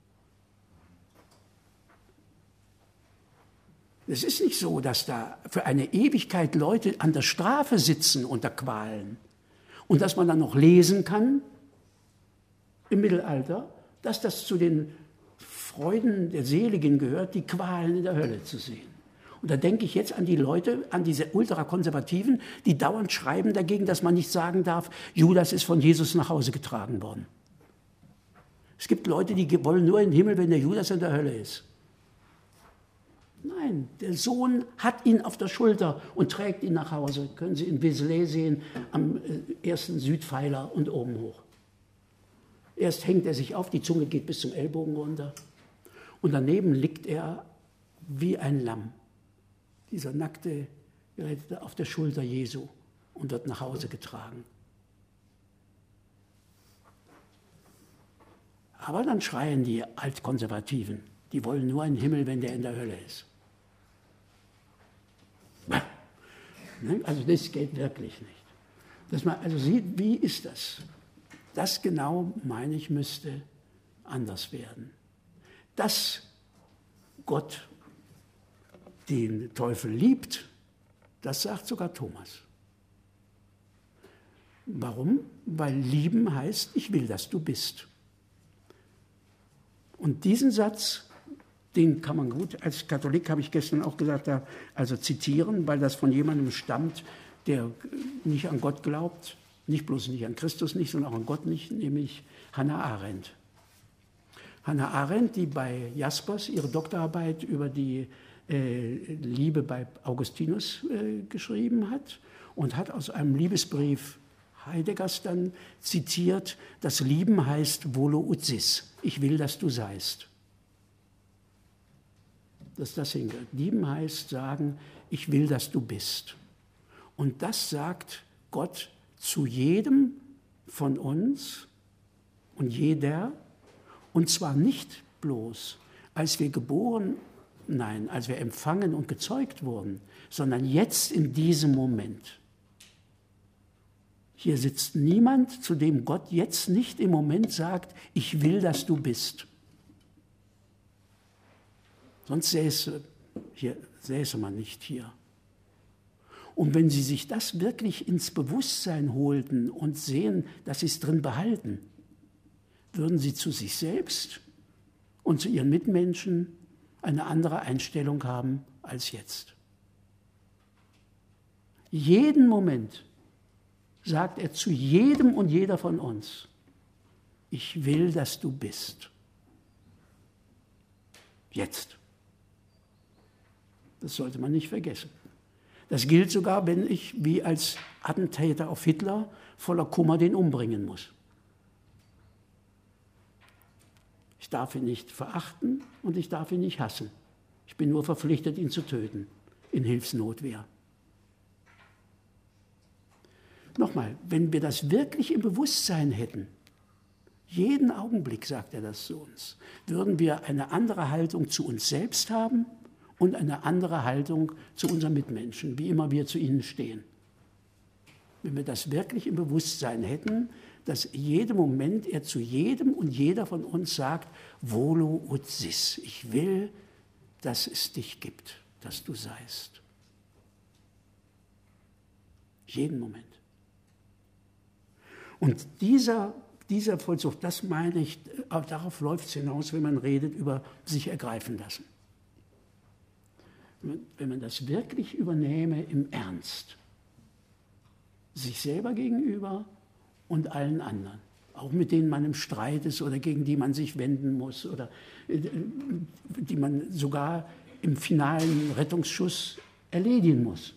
Es ist nicht so, dass da für eine Ewigkeit Leute an der Strafe sitzen unter Qualen und dass man dann noch lesen kann im Mittelalter, dass das zu den Freuden der Seligen gehört, die Qualen in der Hölle zu sehen. Und da denke ich jetzt an die Leute, an diese Ultrakonservativen, die dauernd schreiben dagegen, dass man nicht sagen darf, Judas ist von Jesus nach Hause getragen worden. Es gibt Leute, die wollen nur in den Himmel, wenn der Judas in der Hölle ist. Nein, der Sohn hat ihn auf der Schulter und trägt ihn nach Hause. Können Sie in Vézelay sehen, am ersten Südpfeiler und oben hoch. Erst hängt er sich auf, die Zunge geht bis zum Ellbogen runter. Und daneben liegt er wie ein Lamm. Dieser nackte Gerettete auf der Schulter Jesu und wird nach Hause getragen. Aber dann schreien die Altkonservativen, die wollen nur einen Himmel, wenn der in der Hölle ist. Also das geht wirklich nicht. Dass man also sieht, wie ist das? Das genau, meine ich, müsste anders werden. Dass Gott den Teufel liebt, das sagt sogar Thomas. Warum? Weil lieben heißt, ich will, dass du bist. Und diesen Satz, den kann man gut, als Katholik habe ich gestern auch gesagt, also zitieren, weil das von jemandem stammt, der nicht an Gott glaubt, nicht bloß nicht an Christus nicht, sondern auch an Gott nicht, nämlich Hannah Arendt. Hannah Arendt, die bei Jaspers ihre Doktorarbeit über die Liebe bei Augustinus geschrieben hat und hat aus einem Liebesbrief Heideggers dann zitiert, das Lieben heißt volo ut sis, ich will, dass du seist. Dass das hingehört. Lieben heißt sagen, ich will, dass du bist. Und das sagt Gott zu jedem von uns und jeder, und zwar nicht bloß, als wir als wir empfangen und gezeugt wurden, sondern jetzt in diesem Moment. Hier sitzt niemand, zu dem Gott jetzt nicht im Moment sagt, ich will, dass du bist. Sonst säße man nicht hier. Und wenn Sie sich das wirklich ins Bewusstsein holten und sehen, dass Sie es drin behalten, würden Sie zu sich selbst und zu Ihren Mitmenschen eine andere Einstellung haben als jetzt. Jeden Moment sagt er zu jedem und jeder von uns, ich will, dass du bist. Jetzt. Das sollte man nicht vergessen. Das gilt sogar, wenn ich wie als Attentäter auf Hitler voller Kummer den umbringen muss. Ich darf ihn nicht verachten und ich darf ihn nicht hassen. Ich bin nur verpflichtet, ihn zu töten, in Hilfsnotwehr. Nochmal, wenn wir das wirklich im Bewusstsein hätten, jeden Augenblick, sagt er das zu uns, würden wir eine andere Haltung zu uns selbst haben und eine andere Haltung zu unseren Mitmenschen, wie immer wir zu ihnen stehen. Wenn wir das wirklich im Bewusstsein hätten, dass jeden Moment er zu jedem und jeder von uns sagt, volo ut sis, ich will, dass es dich gibt, dass du seist. Jeden Moment. Und dieser Vollzug, das meine ich, darauf läuft es hinaus, wenn man redet über sich ergreifen lassen. Wenn man das wirklich übernehme im Ernst, sich selber gegenüber und allen anderen, auch mit denen man im Streit ist oder gegen die man sich wenden muss oder die man sogar im finalen Rettungsschuss erledigen muss.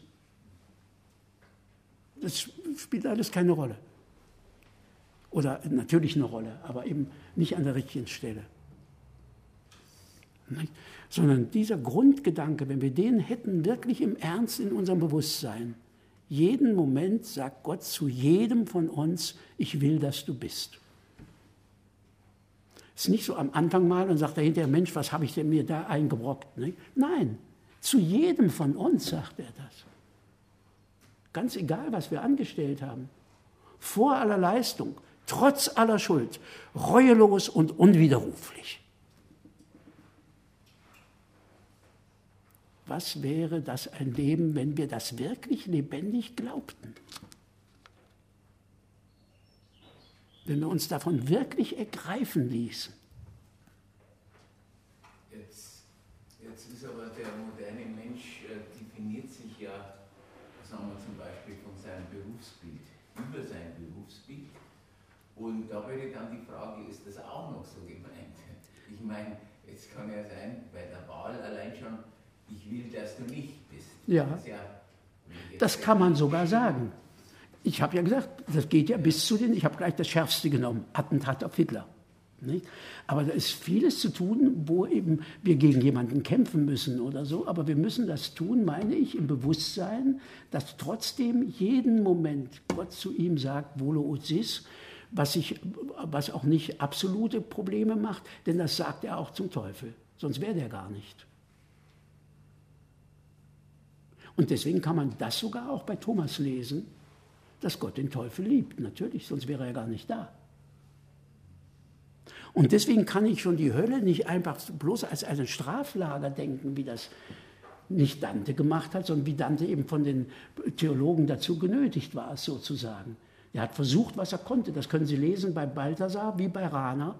Das spielt alles keine Rolle. Oder natürlich eine Rolle, aber eben nicht an der richtigen Stelle. Nicht? Sondern dieser Grundgedanke, wenn wir den hätten, wirklich im Ernst in unserem Bewusstsein, jeden Moment sagt Gott zu jedem von uns, ich will, dass du bist. Es ist nicht so am Anfang mal und sagt er hinterher, Mensch, was habe ich denn mir da eingebrockt? Nicht? Nein, zu jedem von uns sagt er das. Ganz egal, was wir angestellt haben. Vor aller Leistung, trotz aller Schuld, reuelos und unwiderruflich. Was wäre das ein Leben, wenn wir das wirklich lebendig glaubten? Wenn wir uns davon wirklich ergreifen ließen. Jetzt ist aber der moderne Mensch definiert sich ja, sagen wir zum Beispiel von seinem Berufsbild, über sein Berufsbild. Und da wäre dann die Frage, ist das auch noch so gemeint? Ich meine, es kann ja sein, bei der Wahl allein schon, ich will, dass du nicht bist. Ja, das kann man sogar sagen. Ich habe ja gesagt, das geht ja bis zu den, ich habe gleich das Schärfste genommen, Attentat auf Hitler. Nicht? Aber da ist vieles zu tun, wo eben wir gegen jemanden kämpfen müssen oder so. Aber wir müssen das tun, meine ich, im Bewusstsein, dass trotzdem jeden Moment Gott zu ihm sagt, volo ut sis, was auch nicht absolute Probleme macht, denn das sagt er auch zum Teufel. Sonst wäre der gar nicht. Und deswegen kann man das sogar auch bei Thomas lesen, dass Gott den Teufel liebt. Natürlich, sonst wäre er gar nicht da. Und deswegen kann ich schon die Hölle nicht einfach bloß als ein Straflager denken, wie das nicht Dante gemacht hat, sondern wie Dante eben von den Theologen dazu genötigt war, es sozusagen. Er hat versucht, was er konnte. Das können Sie lesen bei Balthasar, wie bei Rana,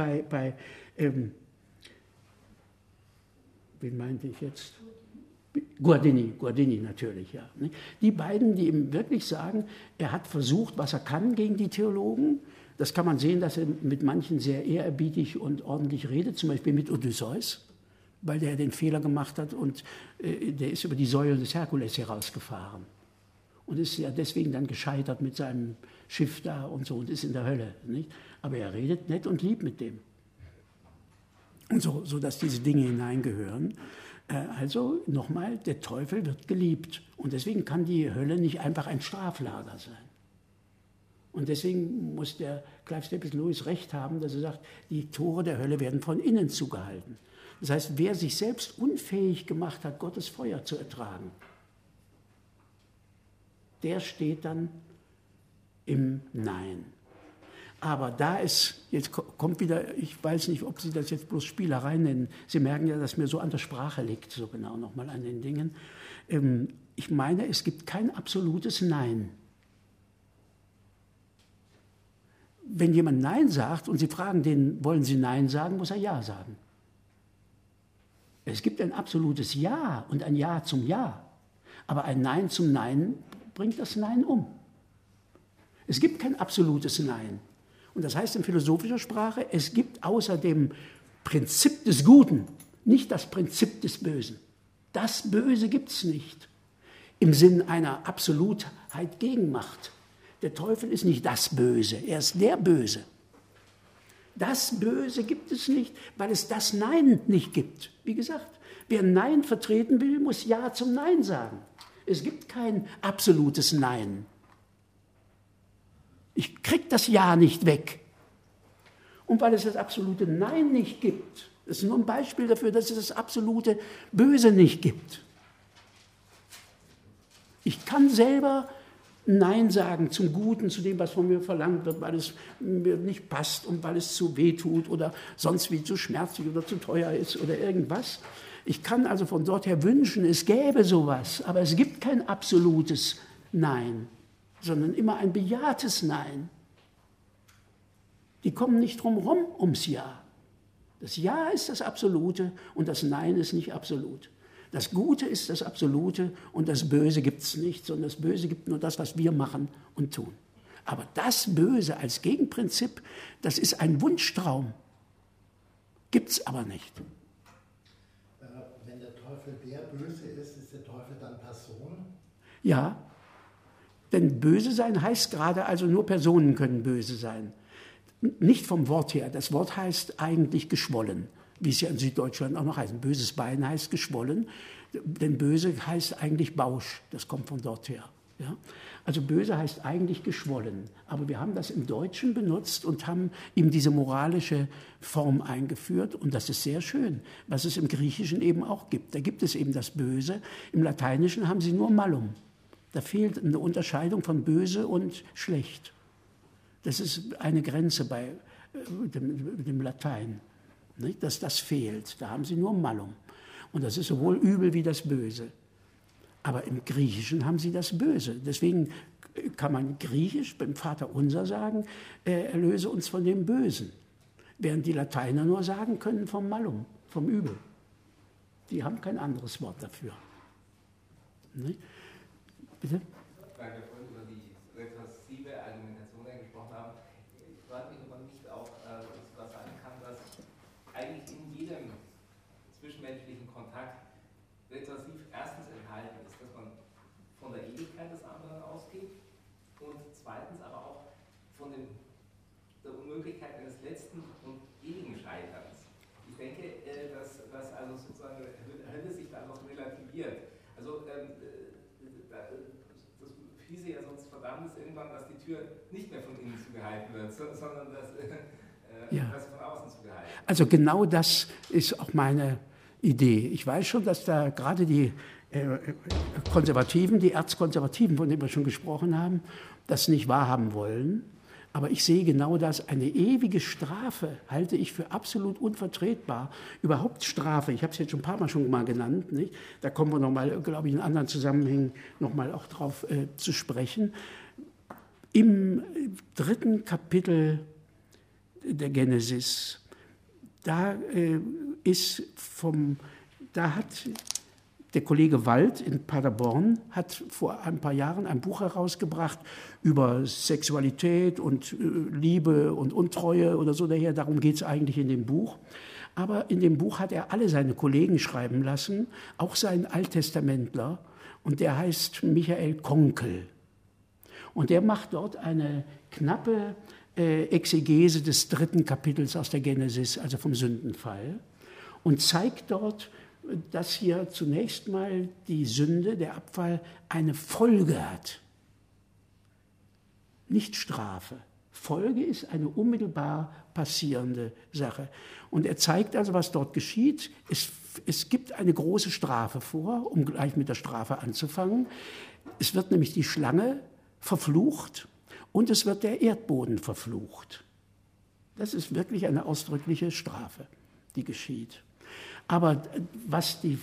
wen meinte ich jetzt? Guardini natürlich, ja. Die beiden, die ihm wirklich sagen, er hat versucht, was er kann gegen die Theologen. Das kann man sehen, dass er mit manchen sehr ehrerbietig und ordentlich redet, zum Beispiel mit Odysseus, weil der den Fehler gemacht hat und der ist über die Säulen des Herkules herausgefahren. Und ist ja deswegen dann gescheitert mit seinem Schiff da und so und ist in der Hölle. Nicht? Aber er redet nett und lieb mit dem. Und so dass diese Dinge hineingehören. Also nochmal, der Teufel wird geliebt. Und deswegen kann die Hölle nicht einfach ein Straflager sein. Und deswegen muss der Clive Stapleton Lewis recht haben, dass er sagt, die Tore der Hölle werden von innen zugehalten. Das heißt, wer sich selbst unfähig gemacht hat, Gottes Feuer zu ertragen, der steht dann im Nein. Aber da ist, jetzt kommt wieder, ich weiß nicht, ob Sie das jetzt bloß Spielerei nennen. Sie merken ja, dass mir so an der Sprache liegt, so genau nochmal an den Dingen. Ich meine, es gibt kein absolutes Nein. Wenn jemand Nein sagt und Sie fragen den, wollen Sie Nein sagen, muss er Ja sagen. Es gibt ein absolutes Ja und ein Ja zum Ja. Aber ein Nein zum Nein bringt das Nein um. Es gibt kein absolutes Nein. Und das heißt in philosophischer Sprache, es gibt außer dem Prinzip des Guten nicht das Prinzip des Bösen. Das Böse gibt es nicht. Im Sinn einer Absolutheit Gegenmacht. Der Teufel ist nicht das Böse, er ist der Böse. Das Böse gibt es nicht, weil es das Nein nicht gibt. Wie gesagt, wer Nein vertreten will, muss Ja zum Nein sagen. Es gibt kein absolutes Nein. Ich kriege das Ja nicht weg. Und weil es das absolute Nein nicht gibt, das ist nur ein Beispiel dafür, dass es das absolute Böse nicht gibt. Ich kann selber Nein sagen zum Guten, zu dem, was von mir verlangt wird, weil es mir nicht passt und weil es zu weh tut oder sonst wie zu schmerzlich oder zu teuer ist oder irgendwas. Ich kann also von dort her wünschen, es gäbe sowas, aber es gibt kein absolutes Nein, sondern immer ein bejahtes Nein. Die kommen nicht drum rum ums Ja. Das Ja ist das Absolute und das Nein ist nicht absolut. Das Gute ist das Absolute und das Böse gibt es nicht, sondern das Böse gibt nur das, was wir machen und tun. Aber das Böse als Gegenprinzip, das ist ein Wunschtraum. Gibt es aber nicht. Wenn der Teufel der Böse ist, ist der Teufel dann Person? Ja, denn böse sein heißt gerade, also nur Personen können böse sein. Nicht vom Wort her. Das Wort heißt eigentlich geschwollen, wie es ja in Süddeutschland auch noch heißt. Ein böses Bein heißt geschwollen, denn böse heißt eigentlich Bausch. Das kommt von dort her. Ja? Also böse heißt eigentlich geschwollen. Aber wir haben das im Deutschen benutzt und haben ihm diese moralische Form eingeführt. Und das ist sehr schön, was es im Griechischen eben auch gibt. Da gibt es eben das Böse. Im Lateinischen haben sie nur Malum. Da fehlt eine Unterscheidung von böse und schlecht. Das ist eine Grenze bei dem Latein, nicht? Dass das fehlt. Da haben sie nur Malum. Und das ist sowohl übel wie das Böse. Aber im Griechischen haben sie das Böse. Deswegen kann man griechisch beim Vaterunser sagen, erlöse uns von dem Bösen. Während die Lateiner nur sagen können vom Malum, vom Übel. Die haben kein anderes Wort dafür. Nicht? Bitte? Weil wir vorhin über die rekursive Argumentation gesprochen haben, ich frage mich, ob man nicht auch sogar sagen kann, dass eigentlich in jedem zwischenmenschlichen Kontakt rekursiv erstens enthalten ist, dass man von der Ewigkeit des anderen ausgeht und zweitens aber auch von der Unmöglichkeit eines letzten und ewigen Scheiterns. Ich denke, dass also sozusagen Hölle sich da noch relativiert. Also das hieße ja sonst verdammt ist irgendwann, dass die Tür nicht mehr von innen zugehalten wird, sondern dass von außen zugehalten wird. Also genau das ist auch meine Idee. Ich weiß schon, dass da gerade die Konservativen, die Erzkonservativen, von denen wir schon gesprochen haben, das nicht wahrhaben wollen. Aber ich sehe genau das. Eine ewige Strafe halte ich für absolut unvertretbar. Überhaupt Strafe, ich habe es jetzt schon ein paar Mal genannt, nicht? Da kommen wir nochmal, glaube ich, in anderen Zusammenhängen nochmal auch drauf zu sprechen. Im 3. Kapitel der Genesis, da hat der Kollege Wald in Paderborn hat vor ein paar Jahren ein Buch herausgebracht über Sexualität und Liebe und Untreue oder so daher. Darum geht es eigentlich in dem Buch. Aber in dem Buch hat er alle seine Kollegen schreiben lassen, auch seinen Alttestamentler. Und der heißt Michael Konkel. Und der macht dort eine knappe Exegese des 3. Kapitels aus der Genesis, also vom Sündenfall, und zeigt dort, dass hier zunächst mal die Sünde, der Abfall, eine Folge hat. Nicht Strafe. Folge ist eine unmittelbar passierende Sache. Und er zeigt also, was dort geschieht. Es gibt eine große Strafe vor, um gleich mit der Strafe anzufangen. Es wird nämlich die Schlange verflucht und es wird der Erdboden verflucht. Das ist wirklich eine ausdrückliche Strafe, die geschieht. Aber was der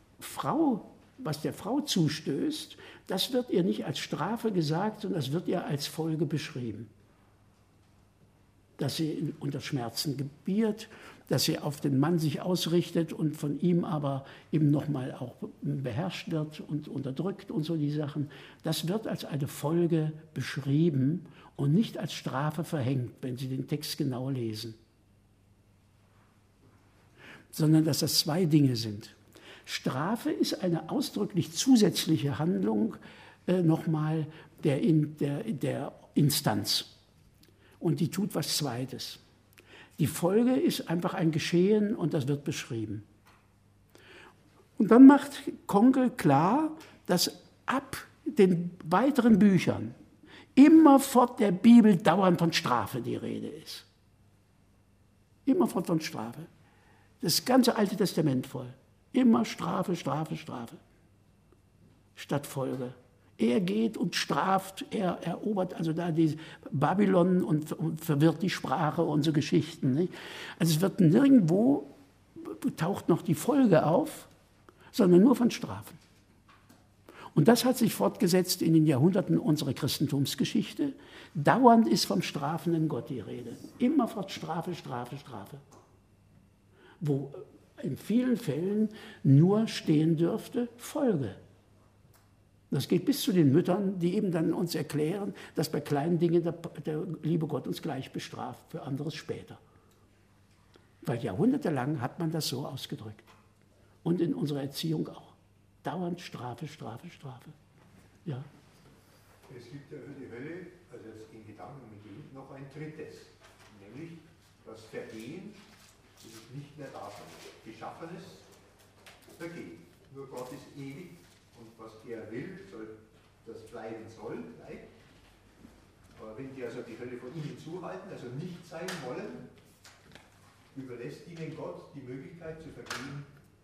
Frau zustößt, das wird ihr nicht als Strafe gesagt, sondern das wird ihr als Folge beschrieben. Dass sie unter Schmerzen gebiert, dass sie auf den Mann sich ausrichtet und von ihm aber eben nochmal auch beherrscht wird und unterdrückt und so die Sachen. Das wird als eine Folge beschrieben und nicht als Strafe verhängt, wenn Sie den Text genau lesen. Sondern dass das zwei Dinge sind. Strafe ist eine ausdrücklich zusätzliche Handlung nochmal der Instanz. Und die tut was Zweites. Die Folge ist einfach ein Geschehen und das wird beschrieben. Und dann macht Konkel klar, dass ab den weiteren Büchern immerfort der Bibel dauernd von Strafe die Rede ist. Immerfort von Strafe. Das ganze Alte Testament voll. Immer Strafe, Strafe, Strafe. Statt Folge. Er geht und straft, er erobert also da die Babylon und verwirrt die Sprache und so Geschichten. Nicht? Also es wird nirgendwo, taucht noch die Folge auf, sondern nur von Strafen. Und das hat sich fortgesetzt in den Jahrhunderten unserer Christentumsgeschichte. Dauernd ist vom strafenden Gott die Rede. Immerfort Strafe, Strafe, Strafe. Wo in vielen Fällen nur stehen dürfte Folge. Das geht bis zu den Müttern, die eben dann uns erklären, dass bei kleinen Dingen der liebe Gott uns gleich bestraft, für anderes später. Weil jahrhundertelang hat man das so ausgedrückt. Und in unserer Erziehung auch. Dauernd Strafe, Strafe, Strafe. Ja. Es gibt ja für die Hölle, also jetzt in Gedanken mit ihm, noch ein drittes, nämlich das Vergehen, das ist nicht mehr da sein. Geschaffenes Vergehen. Nur Gott ist ewig und was er will, das bleiben soll, bleibt. Aber wenn die also die Hölle von ihnen zuhalten, also nicht sein wollen, überlässt ihnen Gott die Möglichkeit zu vergehen,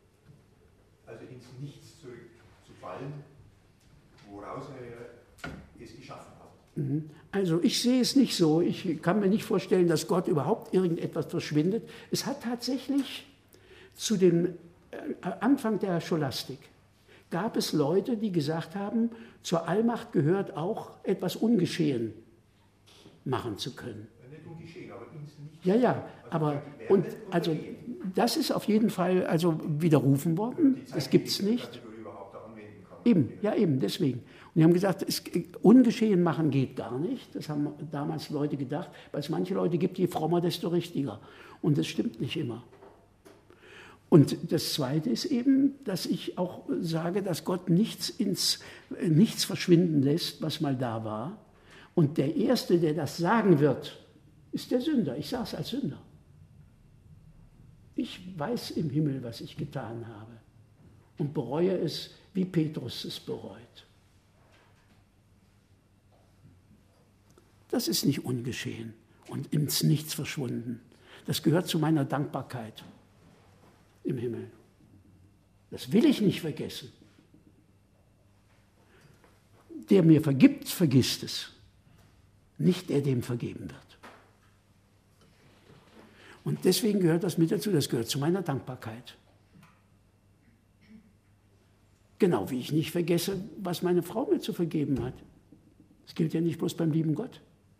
also ins Nichts zurückzufallen, woraus er es geschaffen hat. Also ich sehe es nicht so. Ich kann mir nicht vorstellen, dass Gott überhaupt irgendetwas verschwindet. Es hat tatsächlich zu dem Anfang der Scholastik gab es Leute, die gesagt haben, zur Allmacht gehört auch etwas ungeschehen machen zu können. Nicht ungeschehen, aber ins Nichts. Ja, aber und also das ist auf jeden Fall also widerrufen worden. Das gibt es nicht. Eben, deswegen. Und die haben gesagt, ungeschehen machen geht gar nicht. Das haben damals Leute gedacht, weil es manche Leute gibt, je frommer, desto richtiger. Und das stimmt nicht immer. Und das Zweite ist eben, dass ich auch sage, dass Gott nichts verschwinden lässt, was mal da war. Und der Erste, der das sagen wird, ist der Sünder. Ich sage es als Sünder. Ich weiß im Himmel, was ich getan habe und bereue es, wie Petrus es bereut. Das ist nicht ungeschehen und ins Nichts verschwunden. Das gehört zu meiner Dankbarkeit im Himmel. Das will ich nicht vergessen. Der mir vergibt, vergisst es. Nicht der, dem vergeben wird. Und deswegen gehört das mit dazu, das gehört zu meiner Dankbarkeit. Genau wie ich nicht vergesse, was meine Frau mir zu vergeben hat. Das gilt ja nicht bloß beim lieben Gott.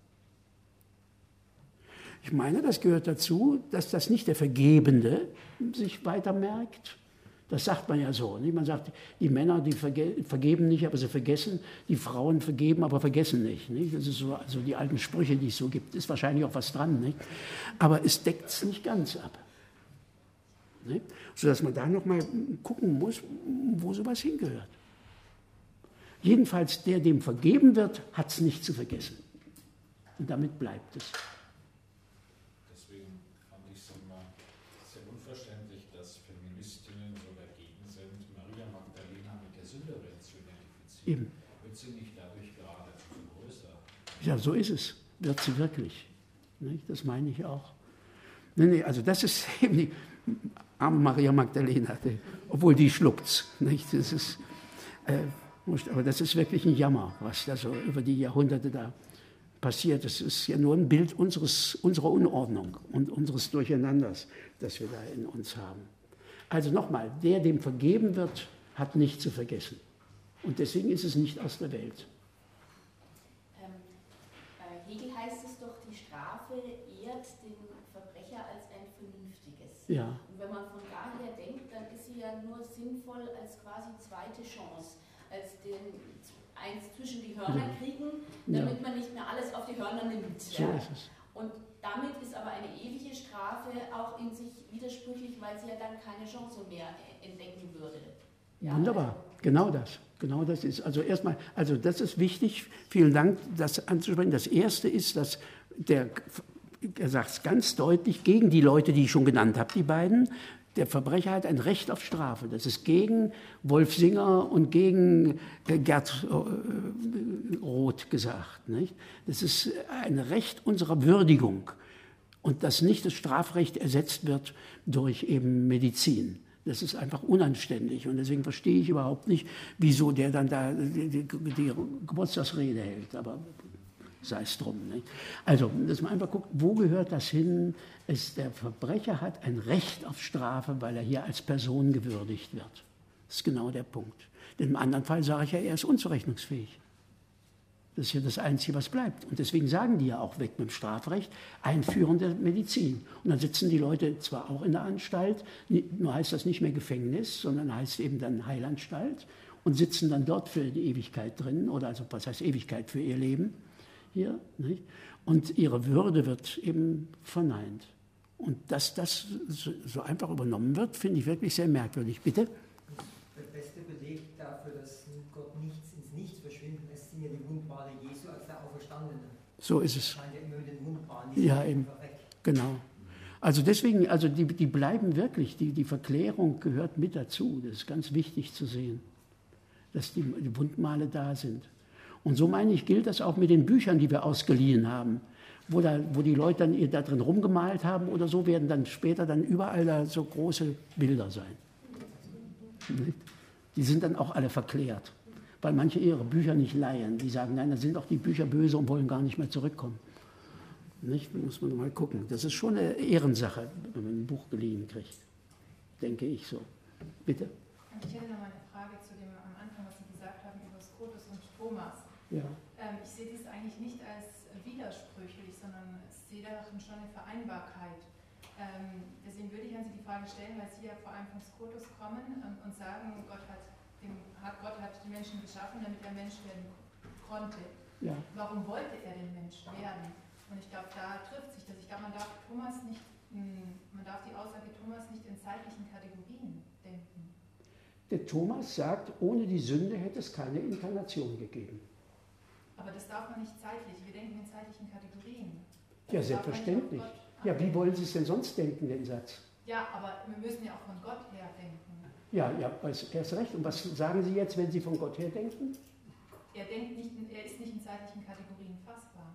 Ich meine, das gehört dazu, dass das nicht der Vergebende sich weiter merkt. Das sagt man ja so. Nicht? Man sagt, die Männer, die vergeben nicht, aber sie vergessen. Die Frauen vergeben, aber vergessen nicht. Nicht? Das ist so, also die alten Sprüche, die es so gibt. Ist wahrscheinlich auch was dran. Nicht? Aber es deckt es nicht ganz ab. Nicht? Sodass man da nochmal gucken muss, wo sowas hingehört. Jedenfalls, der dem vergeben wird, hat es nicht zu vergessen. Und damit bleibt es. Eben. Wird sie nicht dadurch geradezu größer? Ja, so ist es. Wird sie wirklich. Nicht? Das meine ich auch. Nee, also das ist eben die arme Maria Magdalena, obwohl die schluckt's. Nicht? Das ist, aber das ist wirklich ein Jammer, was da so über die Jahrhunderte da passiert. Das ist ja nur ein Bild unserer Unordnung und unseres Durcheinanders, das wir da in uns haben. Also nochmal, der dem vergeben wird, hat nicht zu vergessen. Und deswegen ist es nicht aus der Welt. Hegel heißt es doch, die Strafe ehrt den Verbrecher als ein vernünftiges. Ja. Und wenn man von daher denkt, dann ist sie ja nur sinnvoll als quasi zweite Chance, als eins zwischen die Hörner kriegen, damit man nicht mehr alles auf die Hörner nimmt. So ist es. Und damit ist aber eine ewige Strafe auch in sich widersprüchlich, weil sie ja dann keine Chance mehr entdecken würde. Ja, wunderbar, genau das ist. Also erstmal, also das ist wichtig, vielen Dank, das anzusprechen. Das Erste ist, dass er sagt es ganz deutlich, gegen die Leute, die ich schon genannt habe, die beiden, Der Verbrecher hat ein Recht auf Strafe. Das ist gegen Wolf Singer und gegen Gerd Roth gesagt. Nicht? Das ist ein Recht unserer Würdigung und dass nicht das Strafrecht ersetzt wird durch eben Medizin. Das ist einfach unanständig und deswegen verstehe ich überhaupt nicht, wieso der dann da die Geburtstagsrede hält. Aber sei es drum. Nicht? Also, dass man einfach guckt, wo gehört das hin? Der Verbrecher hat ein Recht auf Strafe, weil er hier als Person gewürdigt wird. Das ist genau der Punkt. Denn im anderen Fall sage ich ja, er ist unzurechnungsfähig. Das ist ja das Einzige, was bleibt. Und deswegen sagen die ja auch weg mit dem Strafrecht, Einführen der Medizin. Und dann sitzen die Leute zwar auch in der Anstalt, nur heißt das nicht mehr Gefängnis, sondern heißt eben dann Heilanstalt und sitzen dann dort für die Ewigkeit drin, oder also was heißt Ewigkeit für ihr Leben hier, nicht? Und ihre Würde wird eben verneint. Und dass das so einfach übernommen wird, finde ich wirklich sehr merkwürdig. Bitte? Der beste Beleg dafür, dass Gott nichts ins Nichts verschwinden lässt, sind ja die Wundmale Jesu als der Auferstandene. So ist es. Scheint ja immer mit den Wundmalen, ja, eben. Genau. Also deswegen, also die bleiben wirklich, die Verklärung gehört mit dazu. Das ist ganz wichtig zu sehen, dass die Wundmale da sind. Und so meine ich, gilt das auch mit den Büchern, die wir ausgeliehen haben. Wo die Leute dann da drin rumgemalt haben oder so, werden dann später dann überall da so große Bilder sein. Die sind dann auch alle verklärt, weil manche ihre Bücher nicht leihen. Die sagen, nein, da sind auch die Bücher böse und wollen gar nicht mehr zurückkommen. Nicht? Da muss man mal gucken. Das ist schon eine Ehrensache, wenn man ein Buch geliehen kriegt. Denke ich so. Bitte. Ich hätte noch mal eine Frage zu dem am Anfang, was Sie gesagt haben über Scotus und Thomas. Ja. Ich sehe dies eigentlich nicht als widersprüchlich, sondern sehe darin schon eine Vereinbarkeit. Deswegen würde ich an Sie die Frage stellen, weil Sie ja vor allem vom Scotus kommen und sagen, Gott hat die Menschen geschaffen, damit er Mensch werden konnte. Ja. Warum wollte er den Mensch werden? Und ich glaube, da trifft sich das. Ich glaube, man darf die Aussage Thomas nicht in zeitlichen Kategorien denken. Der Thomas sagt, ohne die Sünde hätte es keine Inkarnation gegeben. Aber das darf man nicht zeitlich. Wir denken in zeitlichen Kategorien. Ja, selbstverständlich. Ja, wie wollen Sie es denn sonst denken, den Satz? Ja, aber wir müssen ja auch von Gott her denken. Ja, erst recht. Und was sagen Sie jetzt, wenn Sie von Gott her denken? Er ist nicht in zeitlichen Kategorien fassbar.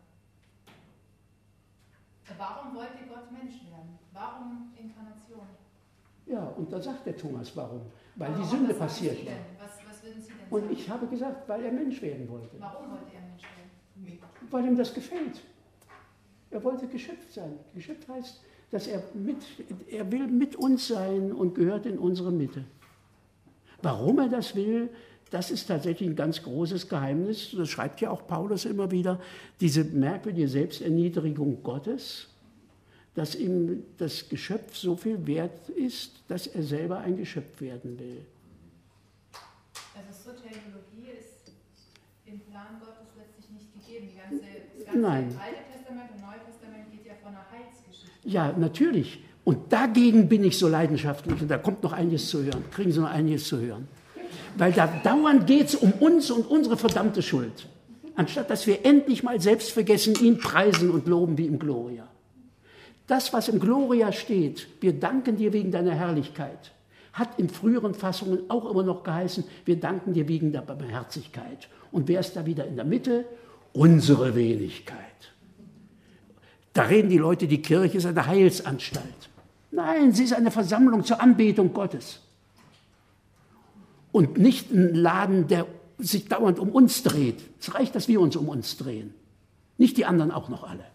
Warum wollte Gott Mensch werden? Warum Inkarnation? Ja, und da sagt der Thomas, warum? Weil die Sünde passiert war. Was würden Sie denn sagen? Und ich habe gesagt, weil er Mensch werden wollte. Warum wollte er Mensch werden? Weil ihm das gefällt. Er wollte geschöpft sein. Geschöpft heißt, dass er will mit uns sein und gehört in unsere Mitte. Warum er das will, das ist tatsächlich ein ganz großes Geheimnis. Das schreibt ja auch Paulus immer wieder. Diese merkwürdige Selbsterniedrigung Gottes, dass ihm das Geschöpf so viel wert ist, dass er selber ein Geschöpf werden will. Also Soteriologie ist im Plan Gottes letztlich nicht gegeben. Das ganze Nein. Alte Testament und Neue Testament geht ja von einer Heilsgeschichte. Ja, natürlich. Und dagegen bin ich so leidenschaftlich. Und da kommt noch einiges zu hören. Kriegen Sie noch einiges zu hören. Weil da dauernd geht es um uns und unsere verdammte Schuld. Anstatt dass wir endlich mal selbstvergessen ihn preisen und loben wie im Gloria. Das, was im Gloria steht, wir danken dir wegen deiner Herrlichkeit, hat in früheren Fassungen auch immer noch geheißen, wir danken dir wegen der Barmherzigkeit. Und wer ist da wieder in der Mitte? Unsere Wenigkeit. Da reden die Leute, die Kirche ist eine Heilsanstalt. Nein, sie ist eine Versammlung zur Anbetung Gottes. Und nicht ein Laden, der sich dauernd um uns dreht. Es reicht, dass wir uns um uns drehen. Nicht die anderen auch noch alle.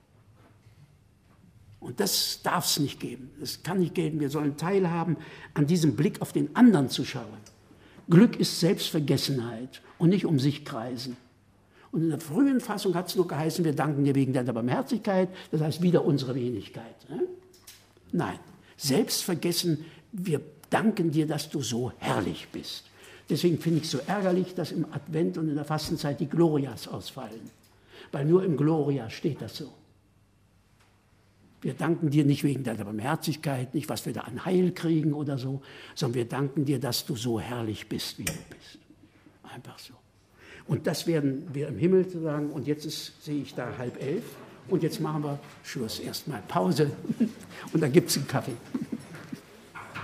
Und das darf es nicht geben. Das kann nicht geben. Wir sollen teilhaben, an diesem Blick auf den anderen zu schauen. Glück ist Selbstvergessenheit und nicht um sich kreisen. Und in der frühen Fassung hat es nur geheißen, wir danken dir wegen deiner Barmherzigkeit, das heißt wieder unsere Wenigkeit. Nein, selbstvergessen, wir danken dir, dass du so herrlich bist. Deswegen finde ich es so ärgerlich, dass im Advent und in der Fastenzeit die Glorias ausfallen. Weil nur im Gloria steht das so. Wir danken dir nicht wegen deiner Barmherzigkeit, nicht was wir da an Heil kriegen oder so, sondern wir danken dir, dass du so herrlich bist, wie du bist. Einfach so. Und das werden wir im Himmel sagen. Und jetzt sehe ich da 10:30. Und jetzt machen wir Schluss, erstmal Pause. Und dann gibt es einen Kaffee.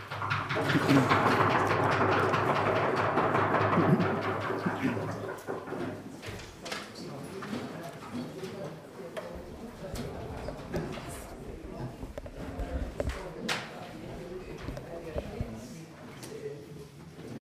Danke.